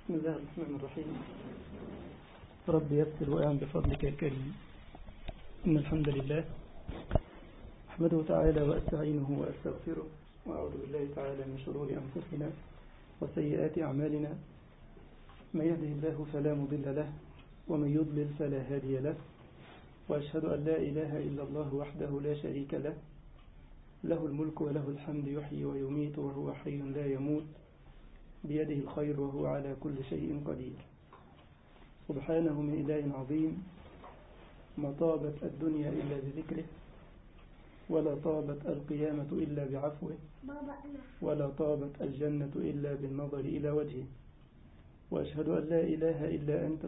بسم الله الرحمن الرحيم. رب يسر وأعن بفضلك الكريم. إن الحمد لله أحمده تعالى وأستعينه وأستغفره وأعوذ بالله تعالى من شرور أنفسنا وسيئات أعمالنا. من يهده الله فلا مضل له ومن يضلل فلا هادي له، وأشهد أن لا إله إلا الله وحده لا شريك له، له الملك وله الحمد يحيي ويميت وهو حي لا يموت، بيده الخير وهو على كل شيء قدير. سبحانه من إله عظيم، ما طابت الدنيا إلا بذكره، ولا طابت القيامة إلا بعفوه، ولا طابت الجنة إلا بالنظر إلى وجهه. وأشهد أن لا إله إلا أنت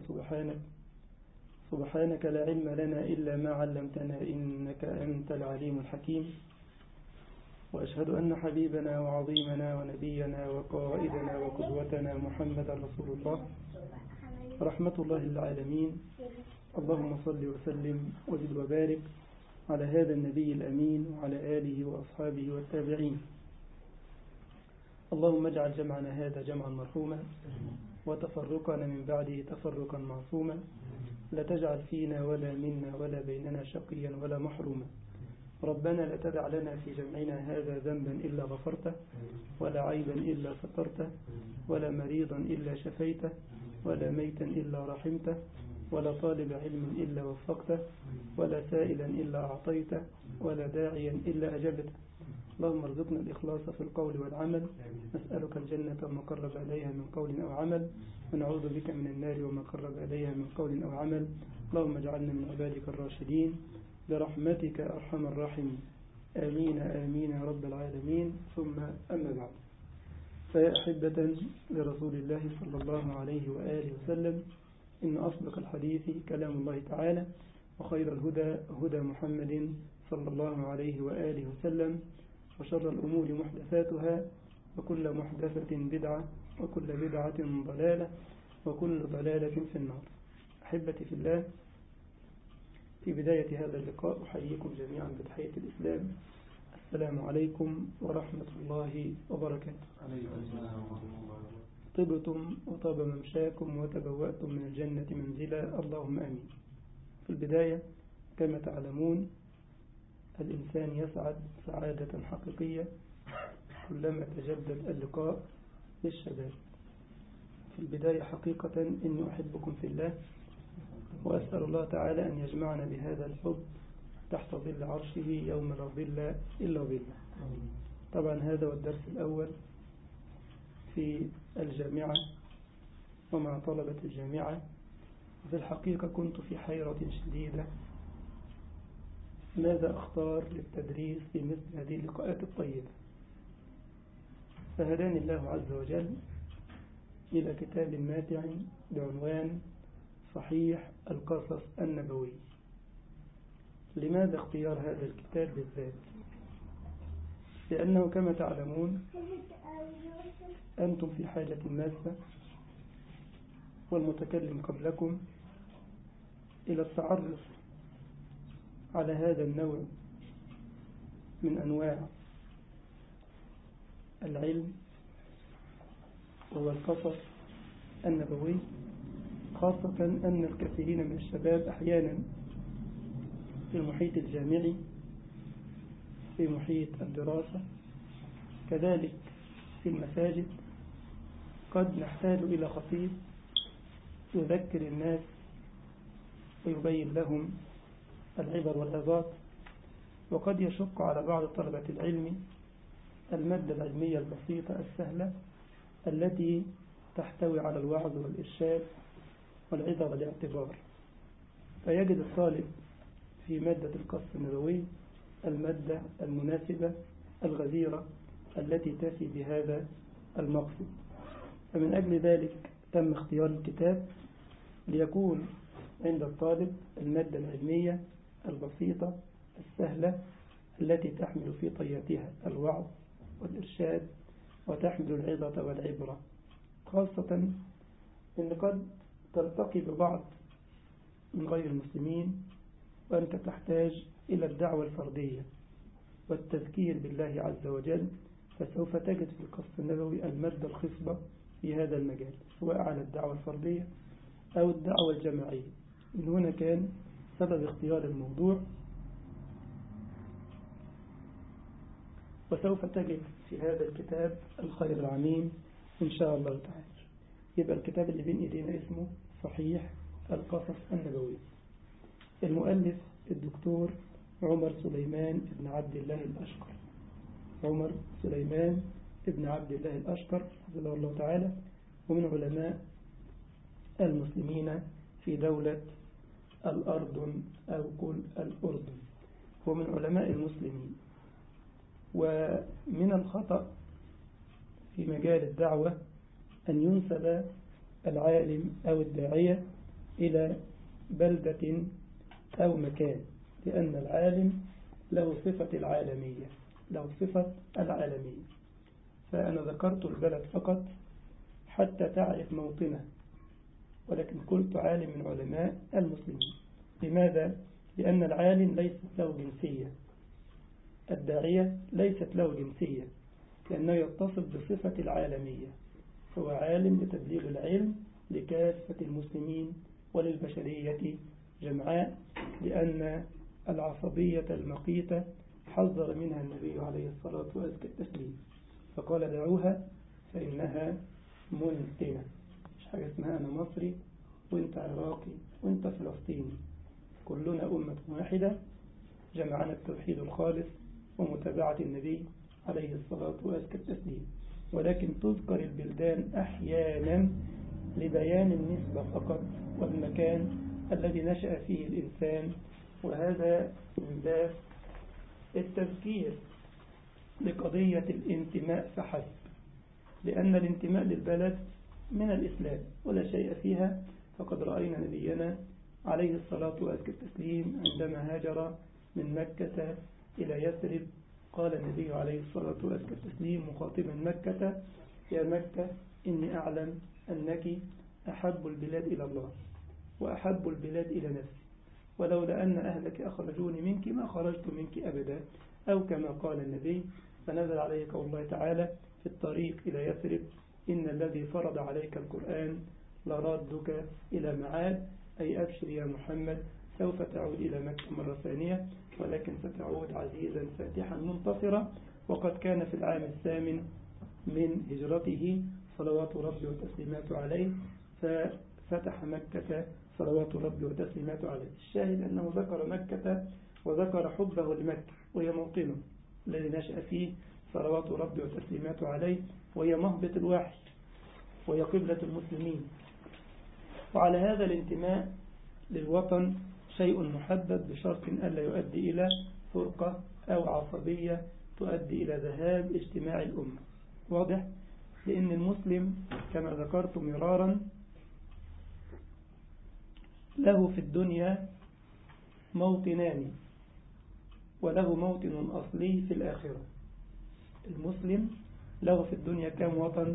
سبحانك لا علم لنا إلا ما علمتنا إنك أنت العليم الحكيم. وأشهد أن حبيبنا وعظيمنا ونبينا وقائدنا وقدوتنا محمدا رسول الله، رحمة الله للعالمين. اللهم صل وسلم وزد وبارك على هذا النبي الأمين وعلى آله وأصحابه والتابعين. اللهم اجعل جمعنا هذا جمعا مرحوما، وتفرقنا من بعده تفرقا معصوما، لا تجعل فينا ولا منا ولا بيننا شقيا ولا محروما. ربنا لا تدع لنا في جمعنا هذا ذنبا إلا غفرته، ولا عيبا إلا سترته، ولا مريضا إلا شفيته، ولا ميتا إلا رحمته، ولا طالب علم إلا وفقته، ولا سائلا إلا أعطيته، ولا داعيا إلا أجبته. اللهم ارزقنا الإخلاص في القول والعمل، نسألك الجنة وما قرب إليها من قول أو عمل، ونعوذ بك من النار وما قرب إليها من قول أو عمل. اللهم اجعلنا من عبادك الراشدين برحمتك أرحم الراحمين. آمين آمين يا رب العالمين. ثم أما بعد، فيا أحبة لرسول الله صلى الله عليه وآله وسلم، إن أصدق الحديث كلام الله تعالى، وخير الهدى هدى محمد صلى الله عليه وآله وسلم، وشر الأمور محدثاتها، وكل محدثة بدعة، وكل بدعة ضلالة، وكل ضلالة في النار. أحبتي في الله، في بداية هذا اللقاء أحييكم جميعا بتحية الإسلام. السلام عليكم ورحمة الله وبركاته. طبتم وطاب ممشاكم وتبوأتم من الجنة منزلا، اللهم آمين. في البداية كما تعلمون، الإنسان يسعد سعادة حقيقية كلما تجدد اللقاء للشباب. في البداية حقيقة إني أحبكم في الله، وأسأل الله تعالى أن يجمعنا بهذا الحب تحت ظل عرشه يوم لا ظل إلا ظله. طبعا هذا هو الدرس الأول في الجامعة ومع طلبة الجامعة. وفي الحقيقة كنت في حيرة شديدة، ماذا أختار للتدريس في مثل هذه اللقاءات الطيبة؟ فهداني الله عز وجل إلى كتاب ماتع بعنوان صحيح القصص النبوي. لماذا اختيار هذا الكتاب بالذات؟ لأنه كما تعلمون أنتم في حاجة ماسة، والمتكلم قبلكم، إلى التعرف على هذا النوع من أنواع العلم، وهو القصص النبوي. خاصة أن الكثيرين من الشباب أحيانا في المحيط الجامعي، في محيط الدراسة، كذلك في المساجد، قد نحتاج إلى خطيب يذكر الناس ويبين لهم العبر والعظات. وقد يشق على بعض طلبة العلم المادة العلمية البسيطة السهلة التي تحتوي على الوعظ والإرشاد والعظة والاعتبار، فيجد الطالب في مادة القصص النبوي المادة المناسبة الغزيرة التي تفي بهذا المقصد. فمن أجل ذلك تم اختيار الكتاب ليكون عند الطالب المادة العلمية البسيطة السهلة التي تحمل في طياتها الوعظ والإرشاد وتحمل العظة والعبرة. خاصة أن قد تلتقي ببعض من غير المسلمين وأنت تحتاج إلى الدعوة الفردية والتذكير بالله عز وجل، فسوف تجد في القصص النبوي المادة الخصبة في هذا المجال، سواء على الدعوة الفردية أو الدعوة الجماعية. من هنا كان سبب اختيار الموضوع. وسوف تجد في هذا الكتاب الخير العميم إن شاء الله تعالى. يبقى الكتاب اللي بين إيدينا اسمه صحيح القصص النبوي. المؤلف الدكتور عمر سليمان بن عبد الله الأشقر. عمر سليمان بن عبد الله الأشقر حفظه الله تعالى، ومن علماء المسلمين في دولة الأردن أو كل الأردن، ومن علماء المسلمين. ومن الخطأ في مجال الدعوة أن ينسب العالم أو الداعية إلى بلدة أو مكان، لأن العالم له صفة العالمية، له صفة العالمية. فأنا ذكرت البلد فقط حتى تعرف موطنه، ولكن قلت عالم من علماء المسلمين. لماذا؟ لأن العالم ليست له جنسية، الداعية ليست له جنسية، لأنه يتصف بصفة العالمية، هو عالم لتبليغ العلم لكافة المسلمين وللبشرية جمعاء، لأن العصبية المقيتة حذر منها النبي عليه الصلاة والتسليم، فقال دعوها فإنها منتنة. مش حاجة اسمها أنا مصري وانت عراقي وانت فلسطيني، كلنا أمة واحدة جمعنا التوحيد الخالص ومتابعة النبي عليه الصلاة والتسليم. ولكن تذكر البلدان أحيانا لبيان النسبة فقط والمكان الذي نشأ فيه الإنسان، وهذا من باب التذكير لقضية الانتماء فحسب، لأن الانتماء للبلد من الإسلام ولا شيء فيها. فقد رأينا نبينا عليه الصلاة والتسليم عندما هاجر من مكة إلى يثرب، قال النبي عليه الصلاة والتسليم مخاطبا مكة: يا مكة إني أعلم أنك أحب البلاد إلى الله وأحب البلاد إلى نفسي، ولولا أن أهلك أخرجوني منك ما خرجت منك أبدا، أو كما قال النبي. فنزل عليه قول الله تعالى في الطريق إلى يثرب: إن الذي فرض عليك القرآن لرادك إلى معاد، أي أبشر يا محمد سوف تعود إلى مكة مرة ثانية، ولكن ستعود عزيزا فاتحا منتصرا. وقد كان في العام 8 من هجرته صلوات ربي وتسليماته عليه، ففتح مكة صلوات ربي وتسليماته عليه. الشاهد أنه ذكر مكة وذكر حبه لمكة، وهي موطنه الذي نشأ فيه صلوات ربي وتسليماته عليه، وهي مهبط الوحي وهي قبلة المسلمين. وعلى هذا الانتماء للوطن شيء محدد بشرط ألا يؤدي إلى فرقة أو عصبية تؤدي إلى ذهاب اجتماع الأمة. واضح؟ لأن المسلم كما ذكرت مرارا له في الدنيا موطنان، وله موطن أصلي في الآخرة. المسلم له في الدنيا كم وطن؟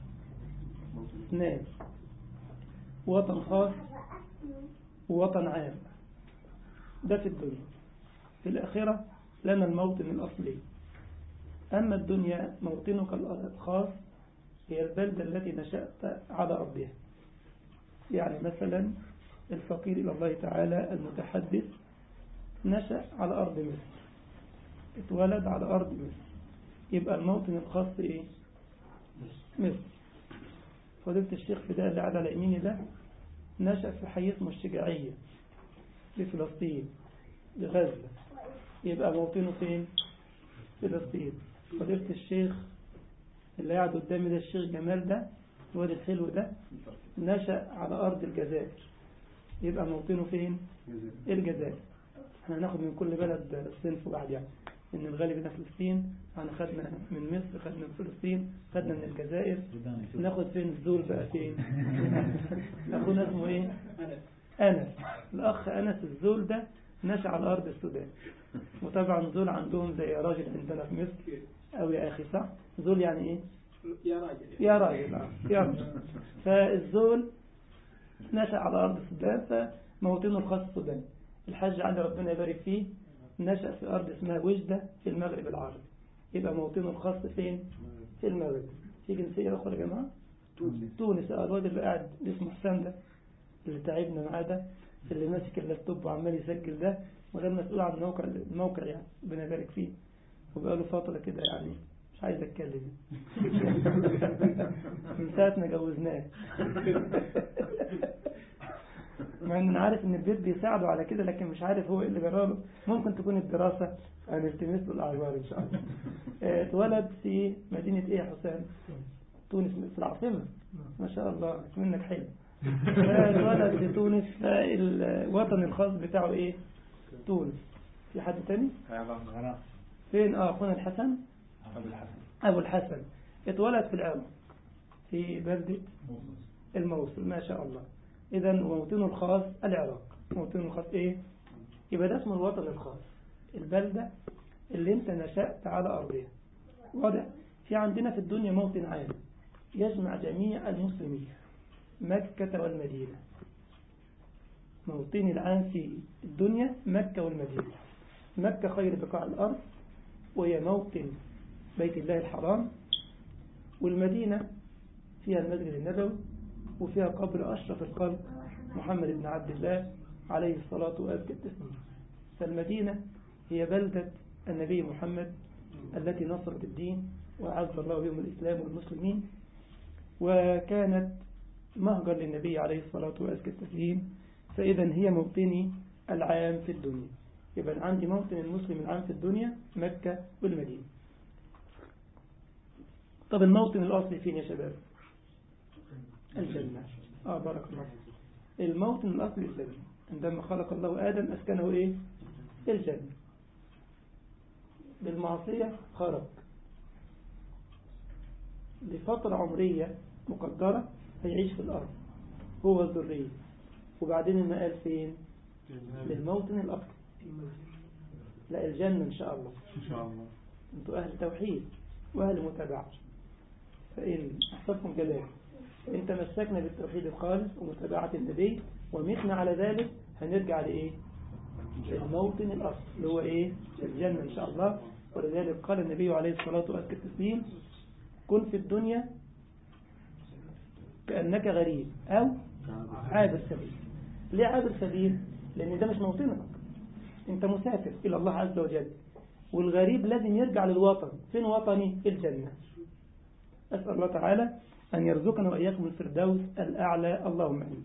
2: وطن خاص ووطن عام، ده في الدنيا. في الآخرة لنا الموطن الأصلي. أما الدنيا موطنك الخاص هي البلدة التي نشأت على أرضها. يعني مثلا الفقير إلى الله تعالى المتحدث نشأ على أرض مصر، اتولد على أرض مصر، يبقى الموطن الخاص إيه؟ مصر. فضيلة الشيخ فداء اللي على يميني ده نشأ في حي اسمه الشجاعية في فلسطين لغزة، يبقى موطنه فين؟ فلسطين. فضيلة الشيخ اللي قاعد قدامي ده الشيخ جمال ده الواد الحلو ده نشأ على أرض الجزائر، يبقى موطنه فين؟ الجزائر. احنا هناخد من كل بلد صنف بعد، يعني ان الغالب هنا فلسطين، احنا خدنا من مصر، خدنا من فلسطين، خدنا من الجزائر. ناخد فين الزول بقى؟ فين اخونا اسمه ايه؟ أنس. الأخ أنس الزول ده نشأ على أرض السودان، وطبعا زول عندهم زي راجل عندنا في مصر، أو يا أخي صح؟ زول يعني إيه؟ يا راجل. يا راجل يا راجل. فالزول نشأ على أرض السودان، فموطنه الخاص السودان. الحاج علي ربنا يبارك فيه نشأ في أرض اسمها وجدة في المغرب العربي، يبقى موطنه الخاص فين؟ في المغرب. في جنسية أخرى يا جماعة؟ تونس. الواد اللي قاعد اسمه حسام ده اللي تعبنا معاه ده، اللي ماسك اللابتوب وعمال يسجل ده، وغير مسؤول عن الموقع يعني ربنا يبارك فيه، وبقاله فترة كده يعني مش عايز اتكلم من ساعة ما جوزناه مع ان انا عارف ان البيت بيساعده على كده، لكن مش عارف هو ايه اللي جراله. ممكن تكون الدراسة، هنلتمس له الاعذار ان شاء الله. اتولد في مدينة ايه يا حسام؟ تونس في العاصمة. ما شاء الله منك حلو. اتولد في تونس، فالوطن الخاص بتاعه ايه؟ تونس. في حد تاني؟ فين؟ اخونا الحسن، ابو الحسن اتولد في العراق في بلدة الموصل. ما شاء الله. اذا موطنه الخاص العراق. موطنه الخاص ايه؟ يبقى ده اسمه الوطن الخاص، البلدة اللي انت نشأت على ارضها. واضح؟ في عندنا في الدنيا موطن عام يجمع جميع المسلمين، مكة والمدينة. موطن العام في الدنيا مكة والمدينة. مكة خير بقاع الأرض وهي موطن بيت الله الحرام، والمدينة فيها المسجد النبوي وفيها قبر أشرف الخلق محمد بن عبد الله عليه الصلاة والسلام. فالمدينة هي بلدة النبي محمد التي نصرت الدين وأعز الله بهم الإسلام والمسلمين، وكانت مهجر للنبي عليه الصلاة والسلام. فإذا هي موطني العام في الدنيا. يبقى عندي موطن المسلم العام في الدنيا مكة والمدينة. طب الموطن الأصلي فين يا شباب؟ الجنة. بارك الله. الموطن الأصلي الجنة. عندما خلق الله آدم أسكنه إيه؟ الجنة. بالمعصية خرج لفترة عمرية مقدرة هيعيش في الأرض هو والذرية، وبعدين المآل فين؟ للموطن الأصلي. لا، الجنة إن شاء الله. إن شاء الله. أنتوا أهل توحيد وأهل متابعة، فإن أحسبكم كذلك فإن تمسكنا بالتوحيد الخالص ومتابعة النبي ومتنا على ذلك هنرجع لإيه؟ الموطن الأصلي اللي هو إيه؟ الجنة إن شاء الله. ولذلك قال النبي عليه الصلاة والسلام: كن في الدنيا كأنك غريب أو عابر سبيل. ليه عابر سبيل؟ لأن ده مش موطنك، أنت مسافر إلى الله عز وجل، والغريب لازم يرجع للوطن. فين وطني؟ الجنة. أسأل الله تعالى أن يرزقنا وإياكم الفردوس الأعلى، اللهم آمين.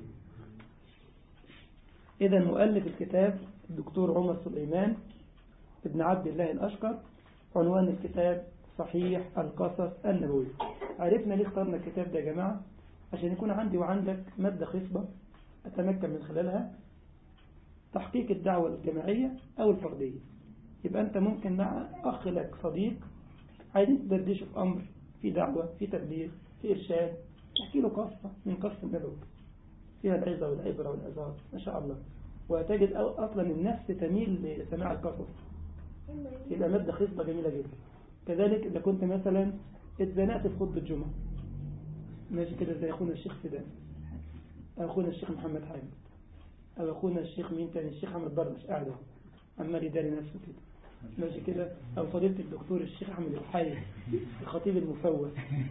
إذا مؤلف الكتاب الدكتور عمر سليمان ابن عبد الله الأشقر، عنوان الكتاب صحيح القصص النبوي. عرفنا ليه اخترنا الكتاب ده يا جماعة؟ عشان يكون عندي وعندك مادة خصبة أتمكن من خلالها تحقيق الدعوة الجماعية أو الفردية. يبقى أنت ممكن مع أخ لك صديق عايزين تدردشوا في أمر، في دعوة، في تبليغ، في إرشاد، تحكي له قصة من قصة النبوي فيها العظة والعبرة والعظات ما شاء الله، وتجد أصلا النفس تميل لسماع القصص. يبقى مادة خصبة جميلة جدا. كذلك إذا كنت مثلا اتزنقت في خطبة الجمعة ماشي كده زي أخونا الشيخ فدان أو أخونا الشيخ محمد حامد أو أخونا الشيخ مين تاني، الشيخ أحمد بردش قاعد عمال يداري نفسه كده ماشي كده، أو فضيلة الدكتور الشيخ أحمد الحي الخطيب المفوز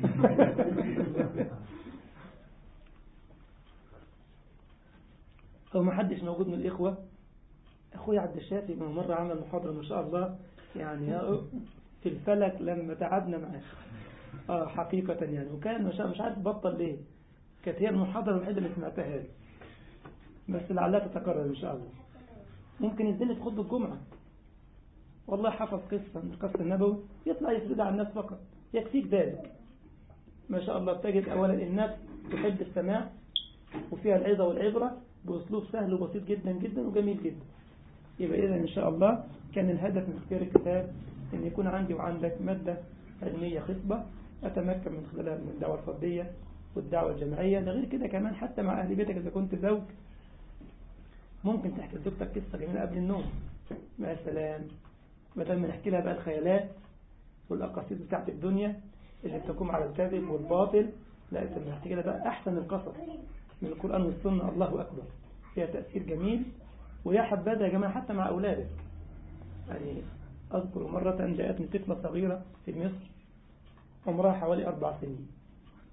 أو ما حدش موجود من الإخوة. أخوي عبد الشافي من مرة عمل محاضرة ما شاء الله يعني في الفلك لما تعبنا معاه حقيقة يعني، وكان مش عارف بطل ليه، كانت هي المحاضرة الوحيدة اللي سمعتها لي، بس لعلها تتكرر إن شاء الله. ممكن يديني في خطبة الجمعة والله حفظ قصة من القصة النبوي يطلع يسرد على الناس فقط، يكفيك ذلك ما شاء الله. بتجد أولا الناس تحب السماع وفيها العظة والعبرة بأسلوب سهل وبسيط جدا جدا وجميل جدا. يبقى إذا إن شاء الله كان الهدف من اختيار الكتاب أن يكون عندي وعندك مادة علمية خصبة أتمكن من خلالها من الدعوة الفردية والدعوة الجماعية. ده غير كده كمان حتى مع أهل بيتك إذا كنت زوج ممكن تحكي لزوجتك قصة جميلة قبل النوم. مع السلام، بدل ما نحكي لها بقى الخيالات والأقاصيص بتاعت الدنيا اللي بتقوم على الكذب والباطل، لا أنت بنحكي لها بقى أحسن القصص من القرآن والسنة. الله أكبر، فيها تأثير جميل. ويا حبذا يا جماعة حتى مع أولادك. يعني أذكر مرة جاءتني طفلة صغيرة في مصر عمرها حوالي 4 سنين،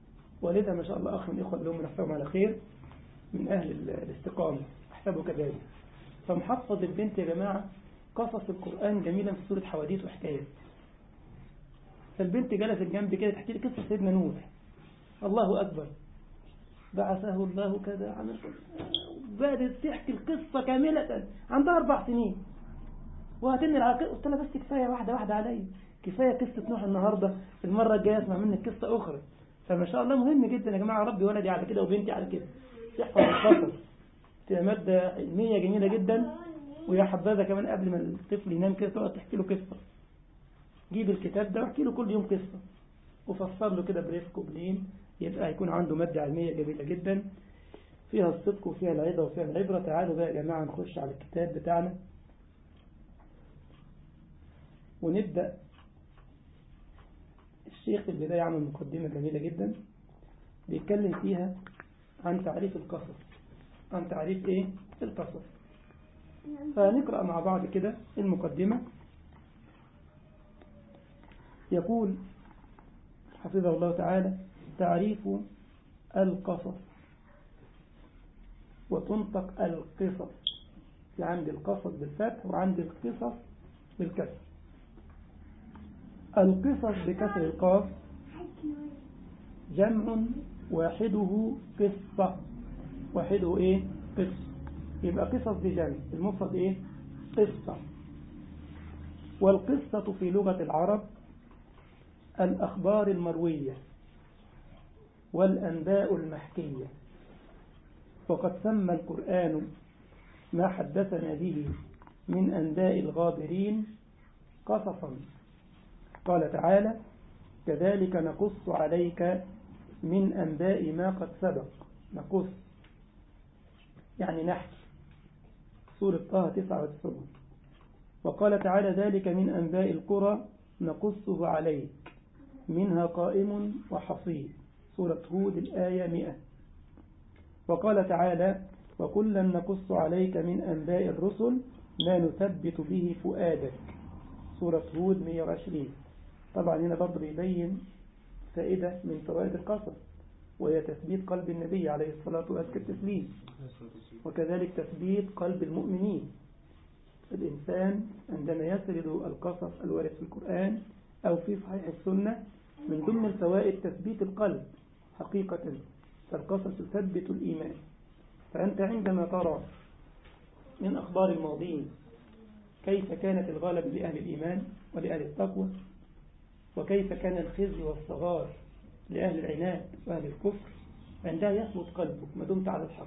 والدها ما شاء الله أخ من الإخوة اللي هم نحسبهم على خير من أهل الاستقامة أحسبه كذلك. فمحفظ البنت يا جماعة قصص القرآن جميلا في سورة حواديت وحكايات. فالبنت جلست جنبي كده تحكي لي قصة سيدنا نوح، الله أكبر، بعثه الله كذا عمل كذا، بدأت تحكي القصة كاملة. عندها 4 سنين وهتني العقل. قلت لها بس كفاية واحدة علي، كفاية قصة نوح النهاردة، المرة الجاية اسمع منك قصة أخرى. فما شاء الله مهم جدا يا جماعة، ربي ولدي على كده وبنتي على كده، تحفظ القصص، تبقى مادة علمية جميلة جدا. ويا حبذا كمان قبل ما الطفل ينام كده تقعد تحكي له قصة، جيب الكتاب ده واحكي له كل يوم قصة وفسر له كده برفق وبلين، يبقى هيكون عنده مادة علمية جميلة جدا فيها الصدق وفيها العظة وفيها العبرة. تعالوا بقى يا جماعة نخش على الكتاب بتاعنا ونبدأ. الشيخ في البداية عمل مقدمة جميلة جدا بيتكلم فيها عن تعريف القصص، عن تعريف ايه القصص. فنقرأ مع بعض كده المقدمة. يقول حفظه الله تعالى: تعريف القصص، وتنطق القصص، عند القصص بالفتح وعند القصص بالكسر. القصص بكسر القاف جمع واحده قصة، واحده ايه قصة، يبقى قصص بجمع، المفرد ايه قصة. والقصة في لغة العرب الأخبار المروية والأنباء المحكية. وقد سمى القرآن ما حدثنا به من أنباء الغابرين قصصا. قال تعالى: كذلك نقص عليك من أنباء ما قد سبق. نقص يعني نحكي، سورة طه 99. وقال تعالى: ذلك من أنباء القرى نقصه عليك منها قائم وحصيد، سورة هود الآية 100. وقال تعالى: وكلا نقص عليك من أنباء الرسل ما نثبت به فؤادك، سورة هود 120. طبعا هنا برضه بيبين فائدة من فوائد القصص، وهي تثبيت قلب النبي عليه الصلاة والتسليم، وكذلك تثبيت قلب المؤمنين. الإنسان عندما يسرد القصص الوارد في القرآن أو في صحيح السنة من ضمن الفوائد تثبيت القلب حقيقة، فالقصص تثبت الإيمان. فأنت عندما ترى من أخبار الماضين كيف كانت الغالب لأهل الإيمان ولأهل التقوى، وكيف كان الخزي والصغار لأهل العناد وأهل الكفر، عندها يثبت قلبك ما دمت على الحق.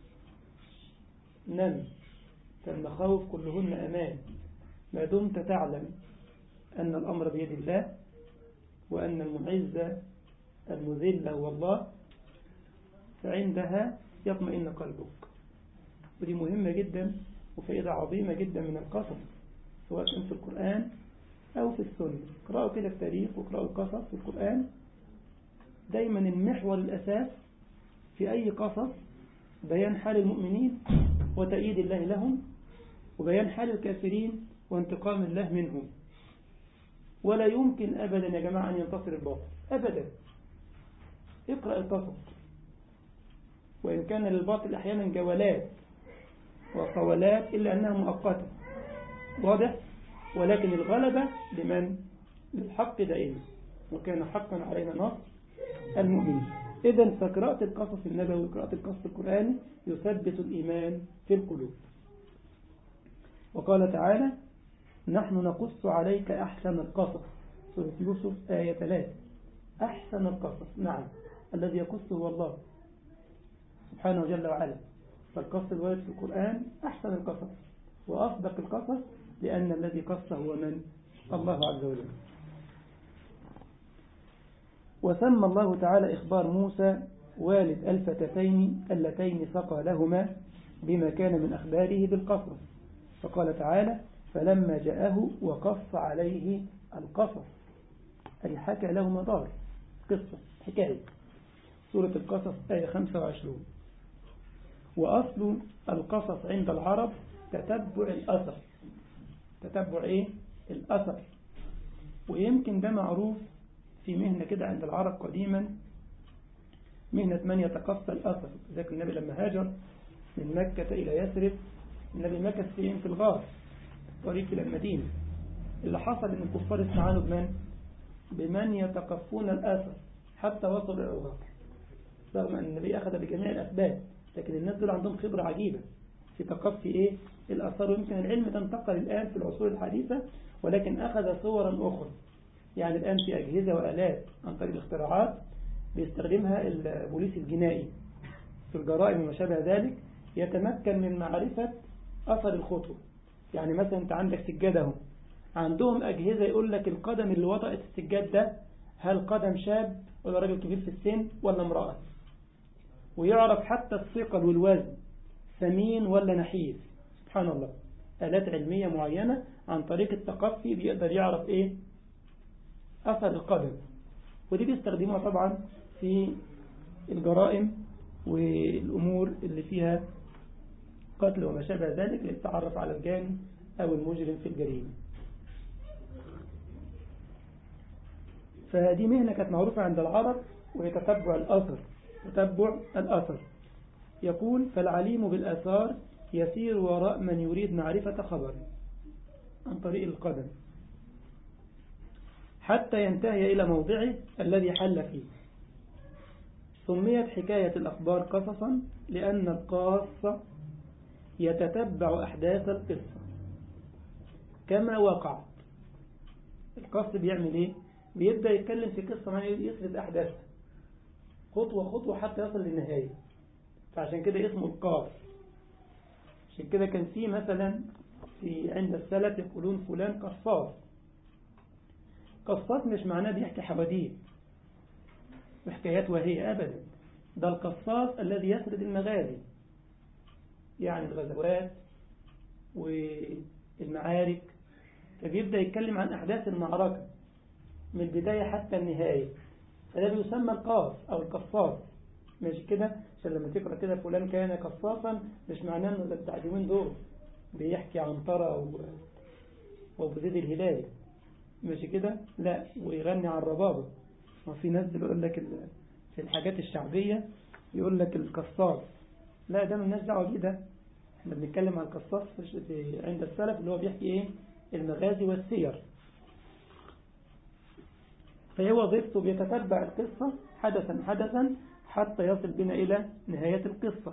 نم، فالمخاوف كلهن أمان، ما دمت تعلم أن الأمر بيد الله، وأن المعز المذل هو الله، فعندها يطمئن قلبك. ودي مهمة جدا وفائدة عظيمة جدا من القصص، سواء كان في القرآن أو في السنة. اقرأوا كده التاريخ واقرأوا القصص في القرآن، دايما المحور الأساس في أي قصص بيان حال المؤمنين وتأييد الله لهم، وبيان حال الكافرين وانتقام الله منهم. ولا يمكن أبدا يا جماعة أن ينتصر الباطل أبدا. اقرأ القصص، وإن كان للباطل أحيانا جولات وقولات إلا أنها مؤقتة، واضح؟ ولكن الغلبة لمن؟ للحق دائما، وكان حقا علينا نصر المؤمنين. إذن فقراءة القصص النبوي وقراءة القصص القرآني يثبت الإيمان في القلوب. وقال تعالى: نحن نقص عليك أحسن القصص، سورة يوسف آية 3. أحسن القصص، نعم، الذي يقص هو الله سبحانه جل وعلا. فالقصص الوارد في القرآن أحسن القصص وأصدق القصص، لأن الذي قص هو من؟ الله عز وجل. وسمى الله تعالى إخبار موسى والد الفتاتين اللتين سقى لهما بما كان من أخباره بالقصص. فقال تعالى: فلما جاءه وقص عليه القصص، أي حكى لهما دار قصة حكاية، سورة القصص آية 25. وأصل القصص عند العرب تتبع الأثر. تتبع إيه؟ الأثر. ويمكن ده معروف في مهنة كده عند العرب قديما، مهنة من يتقصى الأثر. ذلك النبي لما هاجر من مكة إلى يثرب النبي مكث في الغار طريق إلى المدينة. اللي حصل أن الكفار استعانوا بمن يتقفون الأثر حتى وصلوا إلى الغار، رغم أن النبي أخذ بجميع الأسباب، لكن الناس دول عندهم خبرة عجيبة في تقفي الأثار. ويمكن العلم ده انتقل الآن في العصور الحديثة، ولكن أخذ صورا أخرى. يعني الآن في أجهزة وآلات عن طريق الاختراعات بيستخدمها البوليس الجنائي في الجرائم وما شابه ذلك، يتمكن من معرفة أثر الخطوة. يعني مثلا أنت عندك سجادة اهو، عندهم أجهزة يقول لك القدم اللي وطأت السجاد ده هل قدم شاب ولا راجل كبير في السن ولا امرأة، ويعرف حتى الثقل والوزن ثمين ولا نحيف. سبحان الله، آلات علمية معينة عن طريق التقفي بيقدر يعرف أثر القدم. ودي بيستخدموها طبعا في الجرائم والأمور اللي فيها قتل وما شابه ذلك للتعرف على الجاني أو المجرم في الجريمة. فهذه مهنة كانت معروفة عند العرب، وهي تتبع الأثر. تتبع الأثر. يقول: فالعليم بالآثار يسير وراء من يريد معرفة خبره عن طريق القدم حتى ينتهي إلى موضعه الذي حل فيه. سميت حكاية الأخبار قصصا لأن القاص يتتبع أحداث القصة كما وقعت. القاص بيعمل إيه؟ بيبدأ يتكلم في قصة ما يسرد أحداثها خطوة خطوة حتى يصل للنهاية، فعشان كده اسمه القاص. عشان كده كان في مثلا عند السلف يقولون فلان قصاص. قصاص مش معناه بيحكي حواديت وحكايات وهي أبدا، ده القصاص الذي يسرد المغازي، يعني الغزوات والمعارك، فبيبدأ يتكلم عن أحداث المعركة من البداية حتى النهاية، فده بيسمى القاص أو القصاص. ماشي كده؟ عشان لما تقرأ كده فلان كان قصاصا مش معناه انه التعليمين دول بيحكي عن طرى وابو زيد الهلالي، ماشي كده؟ لا، ويغني عن الربابة. وفي ناس بيقول لك في الحاجات الشعبية يقول لك القصاص، لا ده مالناش دعوه بيه. ده احنا بنتكلم عن القصاص عند السلف اللي هو بيحكي المغازي والسير. فهي وظيفته بيتتبع القصة حدثا حدثا حتى يصل بنا إلى نهاية القصة،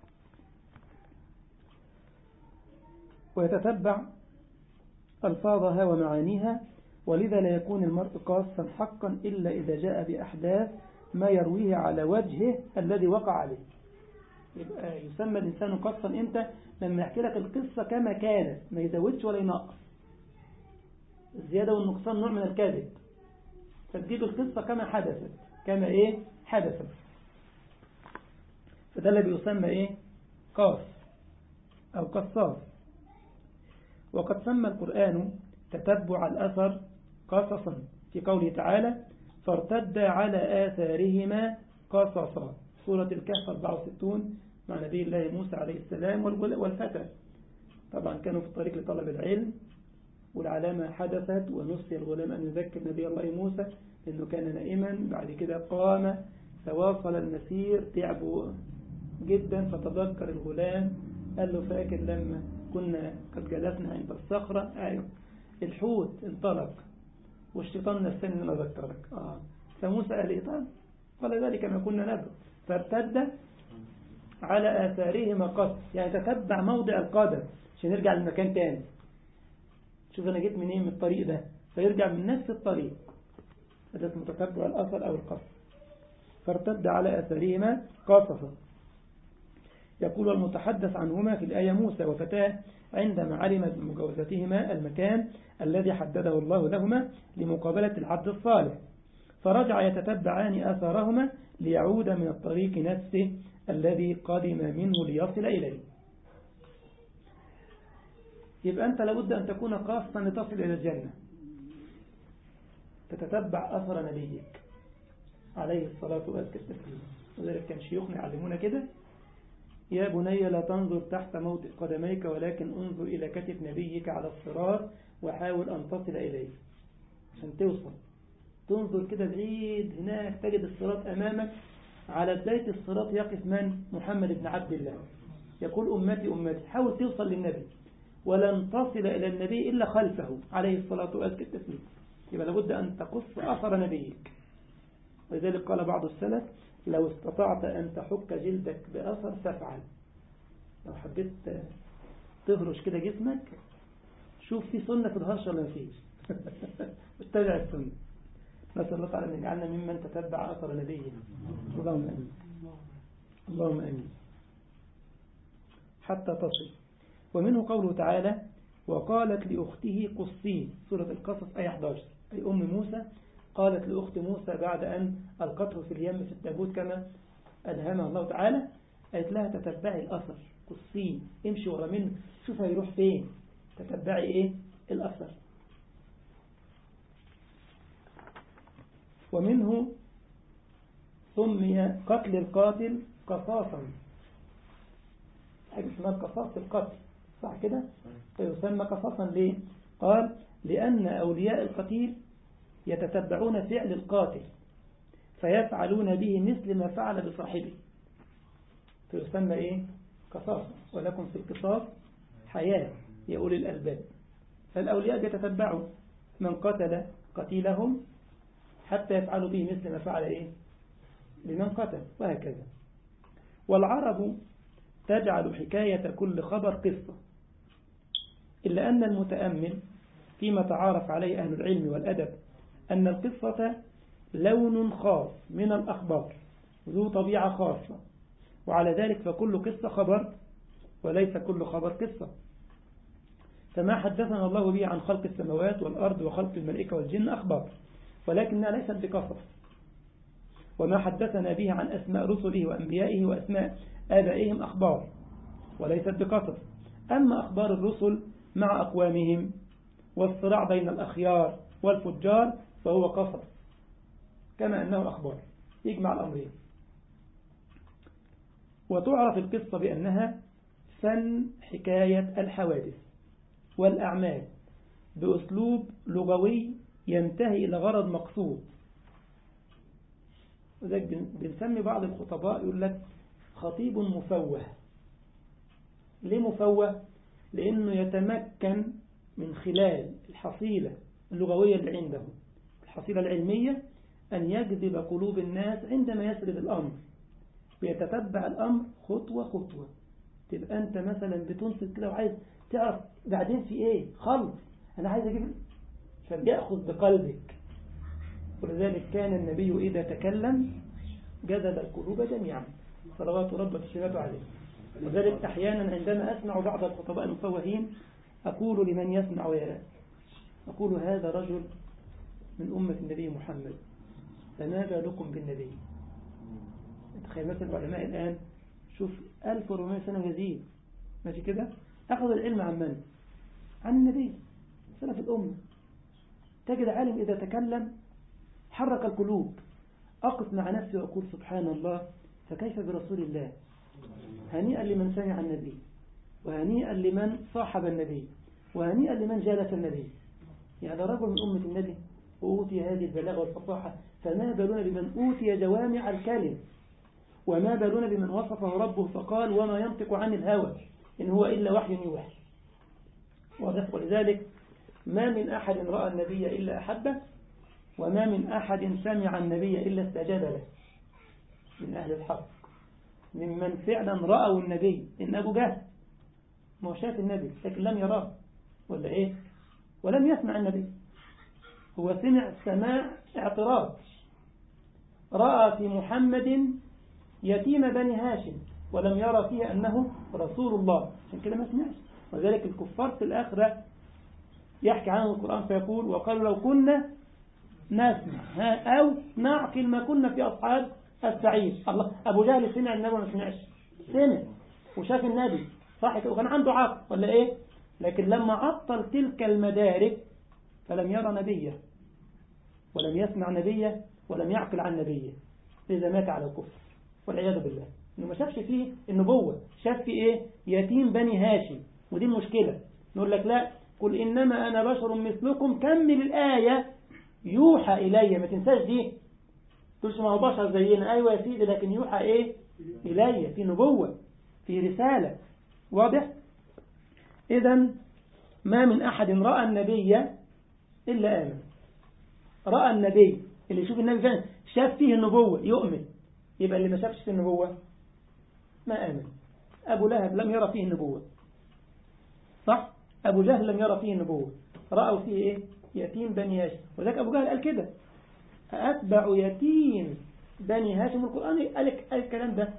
ويتتبع ألفاظها ومعانيها. ولذا لا يكون المرء قاصا حقا إلا إذا جاء بأحداث ما يرويه على وجهه الذي وقع عليه. يبقى يسمى الإنسان قاصا إمتى؟ لما يحكي لك القصة كما كانت، ما يزودش ولا ينقص. الزيادة والنقصان نوع من الكذب، فتجيب القصة كما حدثت، كما حدثت. فده اللي بيسمى قاص أو قصاص. وقد سمى القرآن تتبع الأثر قصصا في قوله تعالى: فارتد على آثارهما قصصا، سورة الكهف 64 مع نبي الله موسى عليه السلام والفتى. طبعا كانوا في الطريق لطلب العلم، والعلامة حدثت ونسي الغلام أن يذكر نبي الله موسى لأنه كان نائما. بعد كده قام فواصل المسير، تعبوا جدا، فتذكر الغلام قال له: فاكر لما كنا قد جلسنا عند الصخرة؟ أيوه، الحوت انطلق والشيطان نساني أن أذكرك. فموسى قال إيه؟ طيب قال: ذلك ما كنا نبغي. فارتد على آثارهما قص، يعني تتبع موضع القدم عشان يرجع للمكان تاني. شوف أنا جيت منين، من الطريق ده، فيرجع من نفس الطريق. هذا اسمه تتبع الأثر أو القص. فارتد على آثارهما قصصا. يقول: المتحدث عنهما في الآية موسى وفتاه عندما علم بمجاوزتهما المكان الذي حدده الله لهما لمقابلة العبد الصالح، فرجع يتتبعان آثارهما ليعود من الطريق نفسه الذي قدم منه ليصل إليه. يبقى أنت لابد أن تكون قاصا لتصل إلى الجنة، تتتبع أثر نبيك عليه الصلاة والسلام. وذلك كان شيوخنا يعلمونا كده: يا بني لا تنظر تحت موطئ قدميك ولكن انظر إلى كتف نبيك على الصراط وحاول أن تصل إليه. عشان توصل تنظر كده بعيد هناك تجد الصراط أمامك، على بداية الصراط يقف من؟ محمد بن عبد الله، يقول أمتي أمتي، حاول توصل للنبي، ولن تصل إلى النبي إلا خلفه عليه الصلاة والسلام. يبقى لابد أن تقص أثر نبيك. ولذلك قال بعض السلف: لو استطعت أن تحك جلدك بأثر فافعل. لو حبيت تهرش كده جسمك، شوف في سنة في الهرش ولا مفيش. اتبع السنة. نسأل الله تعالى أن يجعلنا ممن تتبع أثر نبيه. اللهم آمين. اللهم آمين. حتى تصل. ومنه قوله تعالى: وقالت لأخته قصيه، سورة القصص آية 11. أي أم موسى قالت لأخت موسى بعد أن ألقته في اليم في التابوت كما ألهمها الله تعالى، قالت لها: تتبعي الأثر، قصيه، امشي ورا منه، شوف هيروح فين، تتبعي إيه؟ الأثر. ومنه سمي قتل القاتل قصاصا، حاجة اسمها القصاص في القتل، صح كده؟ فيسمى قصاصا ليه؟ قال: لأن أولياء القتيل يتتبعون فعل القاتل فيفعلون به مثل ما فعل بصاحبه، فيسمى إيه؟ قصاصا. ولكم في القصاص حياة يا أولي الألباب. فالأولياء يتتبعوا من قتل قتيلهم حتى يفعلوا به مثل ما فعل إيه؟ لمن قتل، وهكذا. والعرب تجعل حكاية كل خبر قصة، إلا أن المتأمل فيما تعارف عليه أهل العلم والأدب أن القصة لون خاص من الأخبار ذو طبيعة خاصة، وعلى ذلك فكل قصة خبر وليس كل خبر قصة. فما حدثنا الله به عن خلق السماوات والأرض وخلق الملائكة والجن أخبار، ولكنها ليست بقصص. وما حدثنا به عن أسماء رسله وأنبيائه وأسماء آبائهم أخبار وليست بقصص. أما أخبار الرسل مع أقوامهم والصراع بين الأخيار والفجار فهو قصص، كما أنه أخبار، يجمع الأمرين. وتعرف القصة بأنها فن حكاية الحوادث والأعمال بأسلوب لغوي ينتهي إلى غرض مقصود. وذلك بنسمي بعض الخطباء يقول لك خطيب مفوه. ليه مفوه؟ لأنه يتمكن من خلال الحصيلة اللغوية اللي عنده، الحصيلة العلمية، أن يجذب قلوب الناس عندما يسرد الأمر، بيتتبع الأمر خطوة خطوة. تبقى أنت مثلا بتنصت كده وعايز تعرف بعدين في إيه، خلص أنا عايز أجيب، فبيأخذ بقلبك. ولذلك كان النبي إذا تكلم جذب القلوب جميعا صلوات ربه وسلامه عليه. وذلك أحيانا عندما أسمع بعض الخطباء المفوهين أقول لمن يسمع ويرى، أقول: هذا رجل من أمة النبي محمد، فما بالكم بالنبي؟ تخيل مثلا العلماء الآن، شوف 1400 سنة يزيد ماشي كده، أخذ العلم عن من؟ عن النبي سلف الأمة. تجد عالم إذا تكلم حرك القلوب. أقف مع نفسي وأقول: سبحان الله، فكيف برسول الله؟ هنيئا لمن سمع النبي، وهنيئا لمن صاحب النبي، وهنيئا لمن جالس النبي. يعني رجل من أمة النبي وأوتي هذه البلاغة والفصاحة، فما بالنا بمن أوتي جوامع الكلم، وما بالنا بمن وصفه ربه فقال: وما ينطق عن الهوى إن هو إلا وحي يوحى. ولذلك ما من أحد رأى النبي إلا أحبه، وما من أحد سمع النبي إلا استجاب له من أهل الحق، ممن فعلا رأوا النبي. إن أبو جهل ما شاف النبي لكن لم يراه، ولا إيه؟ ولم يسمع النبي، هو سمع سماع اعتراض، رأى في محمد يتيم بني هاشم ولم يرى فيه أنه رسول الله، عشان كده ما سمعش. وذلك الكفار في الآخرة يحكي عنه القرآن فيقول: وقالوا لو كنا نسمع أو نعقل ما كنا في أصحاب السعير. الله، أبو جهل سمع النبي وما سمعش؟ سمع وشاف النبي صح، وكان عنده عقل ولا إيه؟ لكن لما عطل تلك المدارك فلم يرى نبيه ولم يسمع نبيه ولم يعقل عن نبيه، إذا مات على الكفر والعياذ بالله. إنه ما شافش فيه النبوة، شاف فيه إيه؟ يتيم بني هاشم. ودي المشكلة. نقول لك لا، قل إنما أنا بشر مثلكم، كمل الآية، يوحى إلي، ما تنساش دي. تقولش ما هو بشر زينا. أيوة يا سيدي، لكن يوحى إيه إلي، في نبوة، في رسالة. واضح؟ إذن ما من أحد رأى النبي إلا آمن. رأى النبي، اللي يشوف النبي فعلا شاف فيه النبوة يؤمن. يبقى اللي ما شافش فيه النبوة ما آمن. أبو لهب لم يرى فيه النبوة، صح؟ أبو جهل لم يرى فيه النبوة، رأوا فيه إيه؟ يتيم بني هاشم. وذلك أبو جهل قال كده: أتبع يتيم بني هاشم. القرآن قال الكلام ده،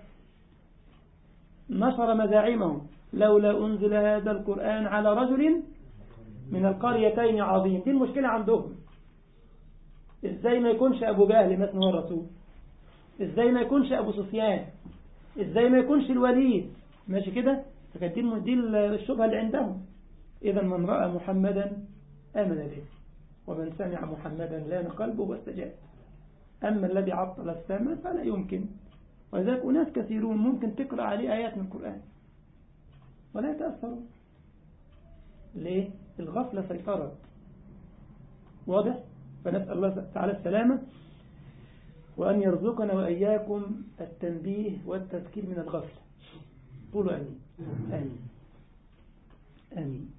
نشر مزاعمهم: لولا أنزل هذا القرآن على رجل من القريتين عظيم. دي المشكلة عندهم. إزاي ما يكونش أبو جهل مثل هو الرسول؟ إزاي ما يكونش أبو سفيان؟ إزاي ما يكونش الوليد؟ ماشي كده؟ فكانت دي الشبهة اللي عندهم. إذا من رأى محمدا آمن به، ومن سمع محمدا لان قلبه واستجاب. أما الذي عطل السمع فلا يمكن. ولذلك أناس كثيرون ممكن تقرأ عليه آيات من القرآن ولا يتأثروا. ليه؟ الغفلة سيطرت. واضح؟ فنسأل الله تعالى السلامة، وأن يرزقنا وإياكم التنبيه والتذكير من الغفلة. قولوا آمين. آمين آمين.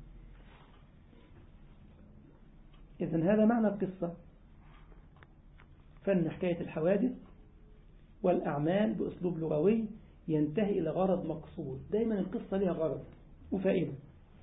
إذن هذا معنى القصة: فن حكاية الحوادث والأعمال بأسلوب لغوي ينتهي إلى غرض مقصود. دايما القصة لها غرض وفائدة.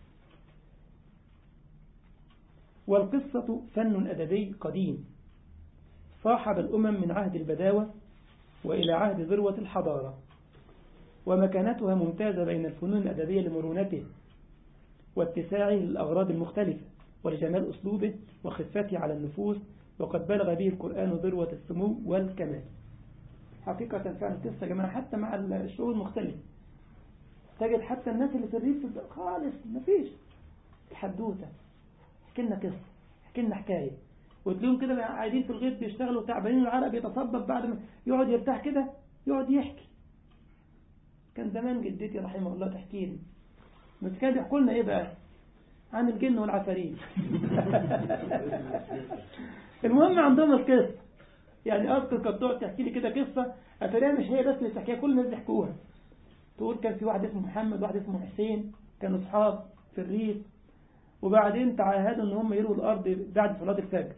والقصة فن أدبي قديم صاحب الأمم من عهد البداوة وإلى عهد ذروة الحضارة، ومكانتها ممتازة بين الفنون الأدبية لمرونته واتساعه للأغراض المختلفة ولجمال أسلوبه وخفته على النفوس. وقد بلغ به القرآن ذروة السمو والكمال. حقيقة فعلا القصة يا جماعة حتى مع الشعوب المختلفة تجد حتى الناس اللي في الريف خالص مفيش حدوتة، حكي لنا قصة، حكي لنا حكاية، وتلاقيهم كده قاعدين في الغيط بيشتغلوا تعبانين، العرق بيتصبب بعد ما يقعد يرتاح كده يقعد يحكي. كان زمان جدتي رحمه الله تحكي لي، بس كان بيحكوا لنا ايه بقى؟ عن الجن والعفاريت. المهم عندهم القصة. يعني أذكر كانت تقعد تحكي لي كده قصة أتريها مش هي بس اللي تحكيها، كل الناس بيحكوها. تقول كان في واحد اسمه محمد وواحد اسمه حسين، كانوا أصحاب في الريف، وبعدين تعاهدوا ان هم يرووا الأرض بعد صلاة الفجر.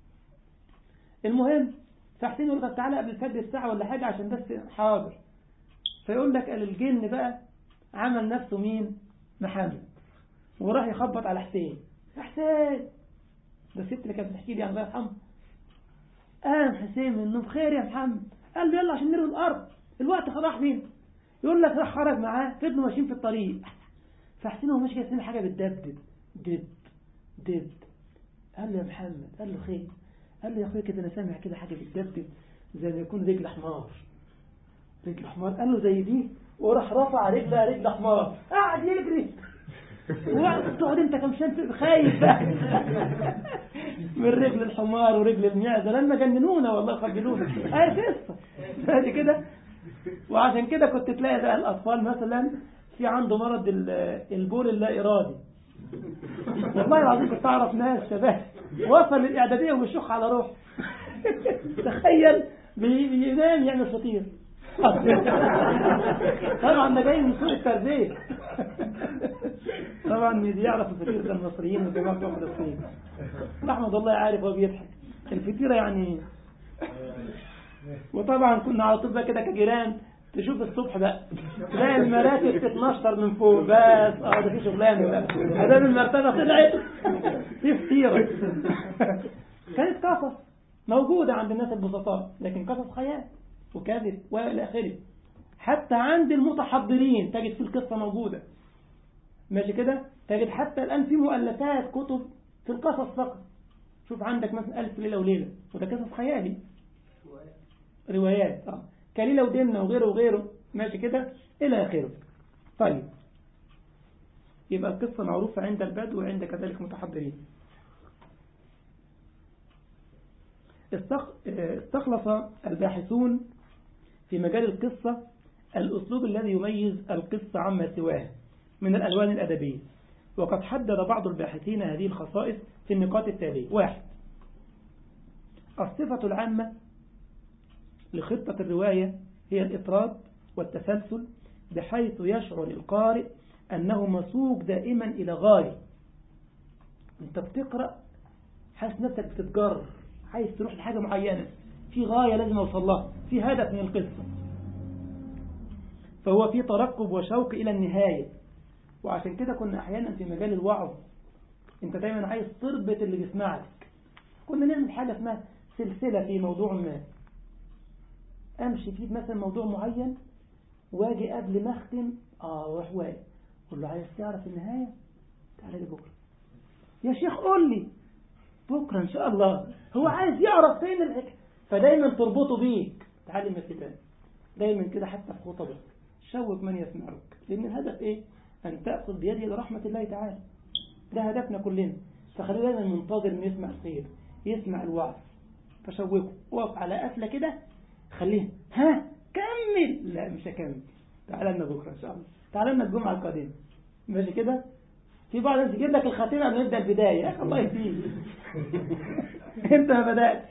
المهم فحسين يقول لك تعالى قبل الفجر الساعة ولا حاجة عشان بس حاضر. فيقول لك قال الجن بقى عمل نفسه مين؟ محمد، وراح يخبط على حسين. يا حسين، ده الست اللي كانت بتحكي لي الله يرحمها. قام حسين من النوم: خير يا محمد. قال له يلا عشان نروي الأرض، الوقت راح فين؟ يقول لك راح خرج معاه، فضلوا ماشيين في الطريق. فحسين هو ماشي كده سمع حاجة بتدبدب دب دب. قال له يا محمد، قال له خير؟ قال له يا اخويا كده انا سامع كده حاجة بتدبدب زي ما يكون رجل حمار. رجل حمار؟ قال له زي دي، وراح رفع رجل حمار، قاعد يجري. وتقعد انت كمشان خايف بقى من رجل الحمار ورجل المعزة لما جننونا والله خجلونا. قصة هذه كده. وعشان كده كنت تلاقي بقى الأطفال مثلا في عنده مرض البول اللا إرادي. والله العظيم كنت أعرف ناس شباب وصل للإعدادية وبيشخ على روح. تخيل بينام يعمل فطير. طبعا ده جاي من سوء التربية. طبعا يعرف الفطير ده المصريين والجماعة بتوع فلسطين. أحمد الله عارف هو بيضحك الفطيرة يعني. وطبعا كنا على طول بقى كده كجيران تشوف الصبح بقى تلاقي المراتب تتنشر من فوق بس. ده في شغلانه بقى، ادام المرتبه طلعت في فطيره. كانت قصص موجوده عند الناس البسطاء، لكن قصص خيال وكذب والى اخره. حتى عند المتحضرين تجد في القصه موجوده. ماشي كده. تجد حتى الان في مؤلفات كتب في القصص فقط. شوف عندك مثلا 1000 ليله وليله، وده قصص خيالي، روايات كليلة ودمنة وغيره ماشي كده إلى آخره. طيب يبقى القصة معروفة عند البدو وعند كذلك متحضرين. استخلص الباحثون في مجال القصة الأسلوب الذي يميز القصة عما سواه من الألوان الأدبية، وقد حدد بعض الباحثين هذه الخصائص في النقاط التالية: 1. الصفة العامة لخطة الرواية هي الإطراد والتسلسل، بحيث يشعر القارئ أنه مسوق دائما إلى غاية. أنت بتقرأ حاسس نفسك بتتجر، عايز تروح لحاجة معينة، في غاية لازم أوصل لها، في هدف من القصة، فهو في ترقب وشوق إلى النهاية. وعشان كده كنا أحيانا في مجال الوعظ أنت دايما عايز تربط اللي بيسمعك. كنا نعمل حاجة اسمها سلسلة في موضوع ما، أمشي فيه مثلا موضوع معين، واجي قبل ما أختم واروح واقف قول له عايز تعرف النهاية تعالى لي بكرة يا شيخ، قول لي بكرة إن شاء الله. هو عايز يعرف فين الحكاية، فدايما تربطه بيك. تعلم الكتاب دايما كده حتى في خطبك، شوق من يسمعك، لأن الهدف إيه؟ أن تأخذ بيدي إلى رحمة الله تعالى. ده هدفنا كلنا. فخلي دايما منتظر إنه يسمع الخير، يسمع الوعظ، فشوقه. وقف على قفلة كده، خليه كمل. لا مش هكمل، تعالى لنا بكرة إن شاء الله، تعالى لنا الجمعة القادمة، ماشي كده. في بعض الناس يجيب لك الخاتمة قبل نبدأ البداية، يا أخي الله يهديك أنت ما بدأتش.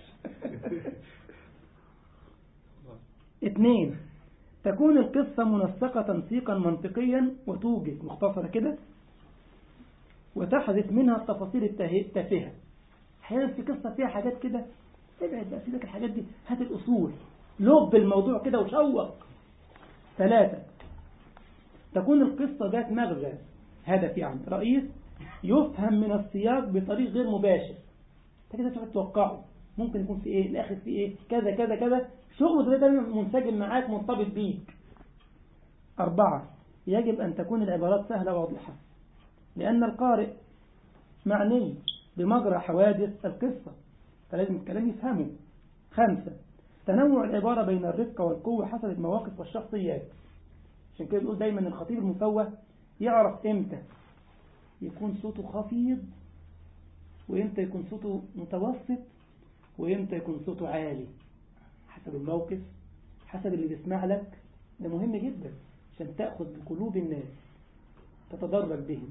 2. تكون القصة منسقة تنسيقا منطقيا، وتوجد مختصرة كده، وتحذف منها التفاصيل التافهة. أحيانا في قصة فيها حاجات كده، ابعد بقى سيبك الحاجات دي، هات الأصول، لب الموضوع كده وشوق. 3. تكون القصة ذات مغزى، هدف يعني رئيس، يفهم من السياق بطريق غير مباشر. انت كده تقعد تتوقعه ممكن يكون في ايه، الاخر في ايه، كذا كذا كذا، شغل ده منسجم معاك، مرتبط بيك. 4. يجب أن تكون العبارات سهلة واضحة، لأن القارئ معني بمجرى حوادث القصة، فلازم الكلام يفهمه. 5. تنوع العبارة بين الرفق والقوة حسب المواقف والشخصيات. عشان كده بنقول دايما الخطيب المفوه يعرف امتى يكون صوته خفيض، وامتى يكون صوته متوسط، وامتى يكون صوته عالي، حسب الموقف، حسب اللي بيسمع لك. ده مهم جدا عشان تأخذ بقلوب الناس، تتدرج بهم.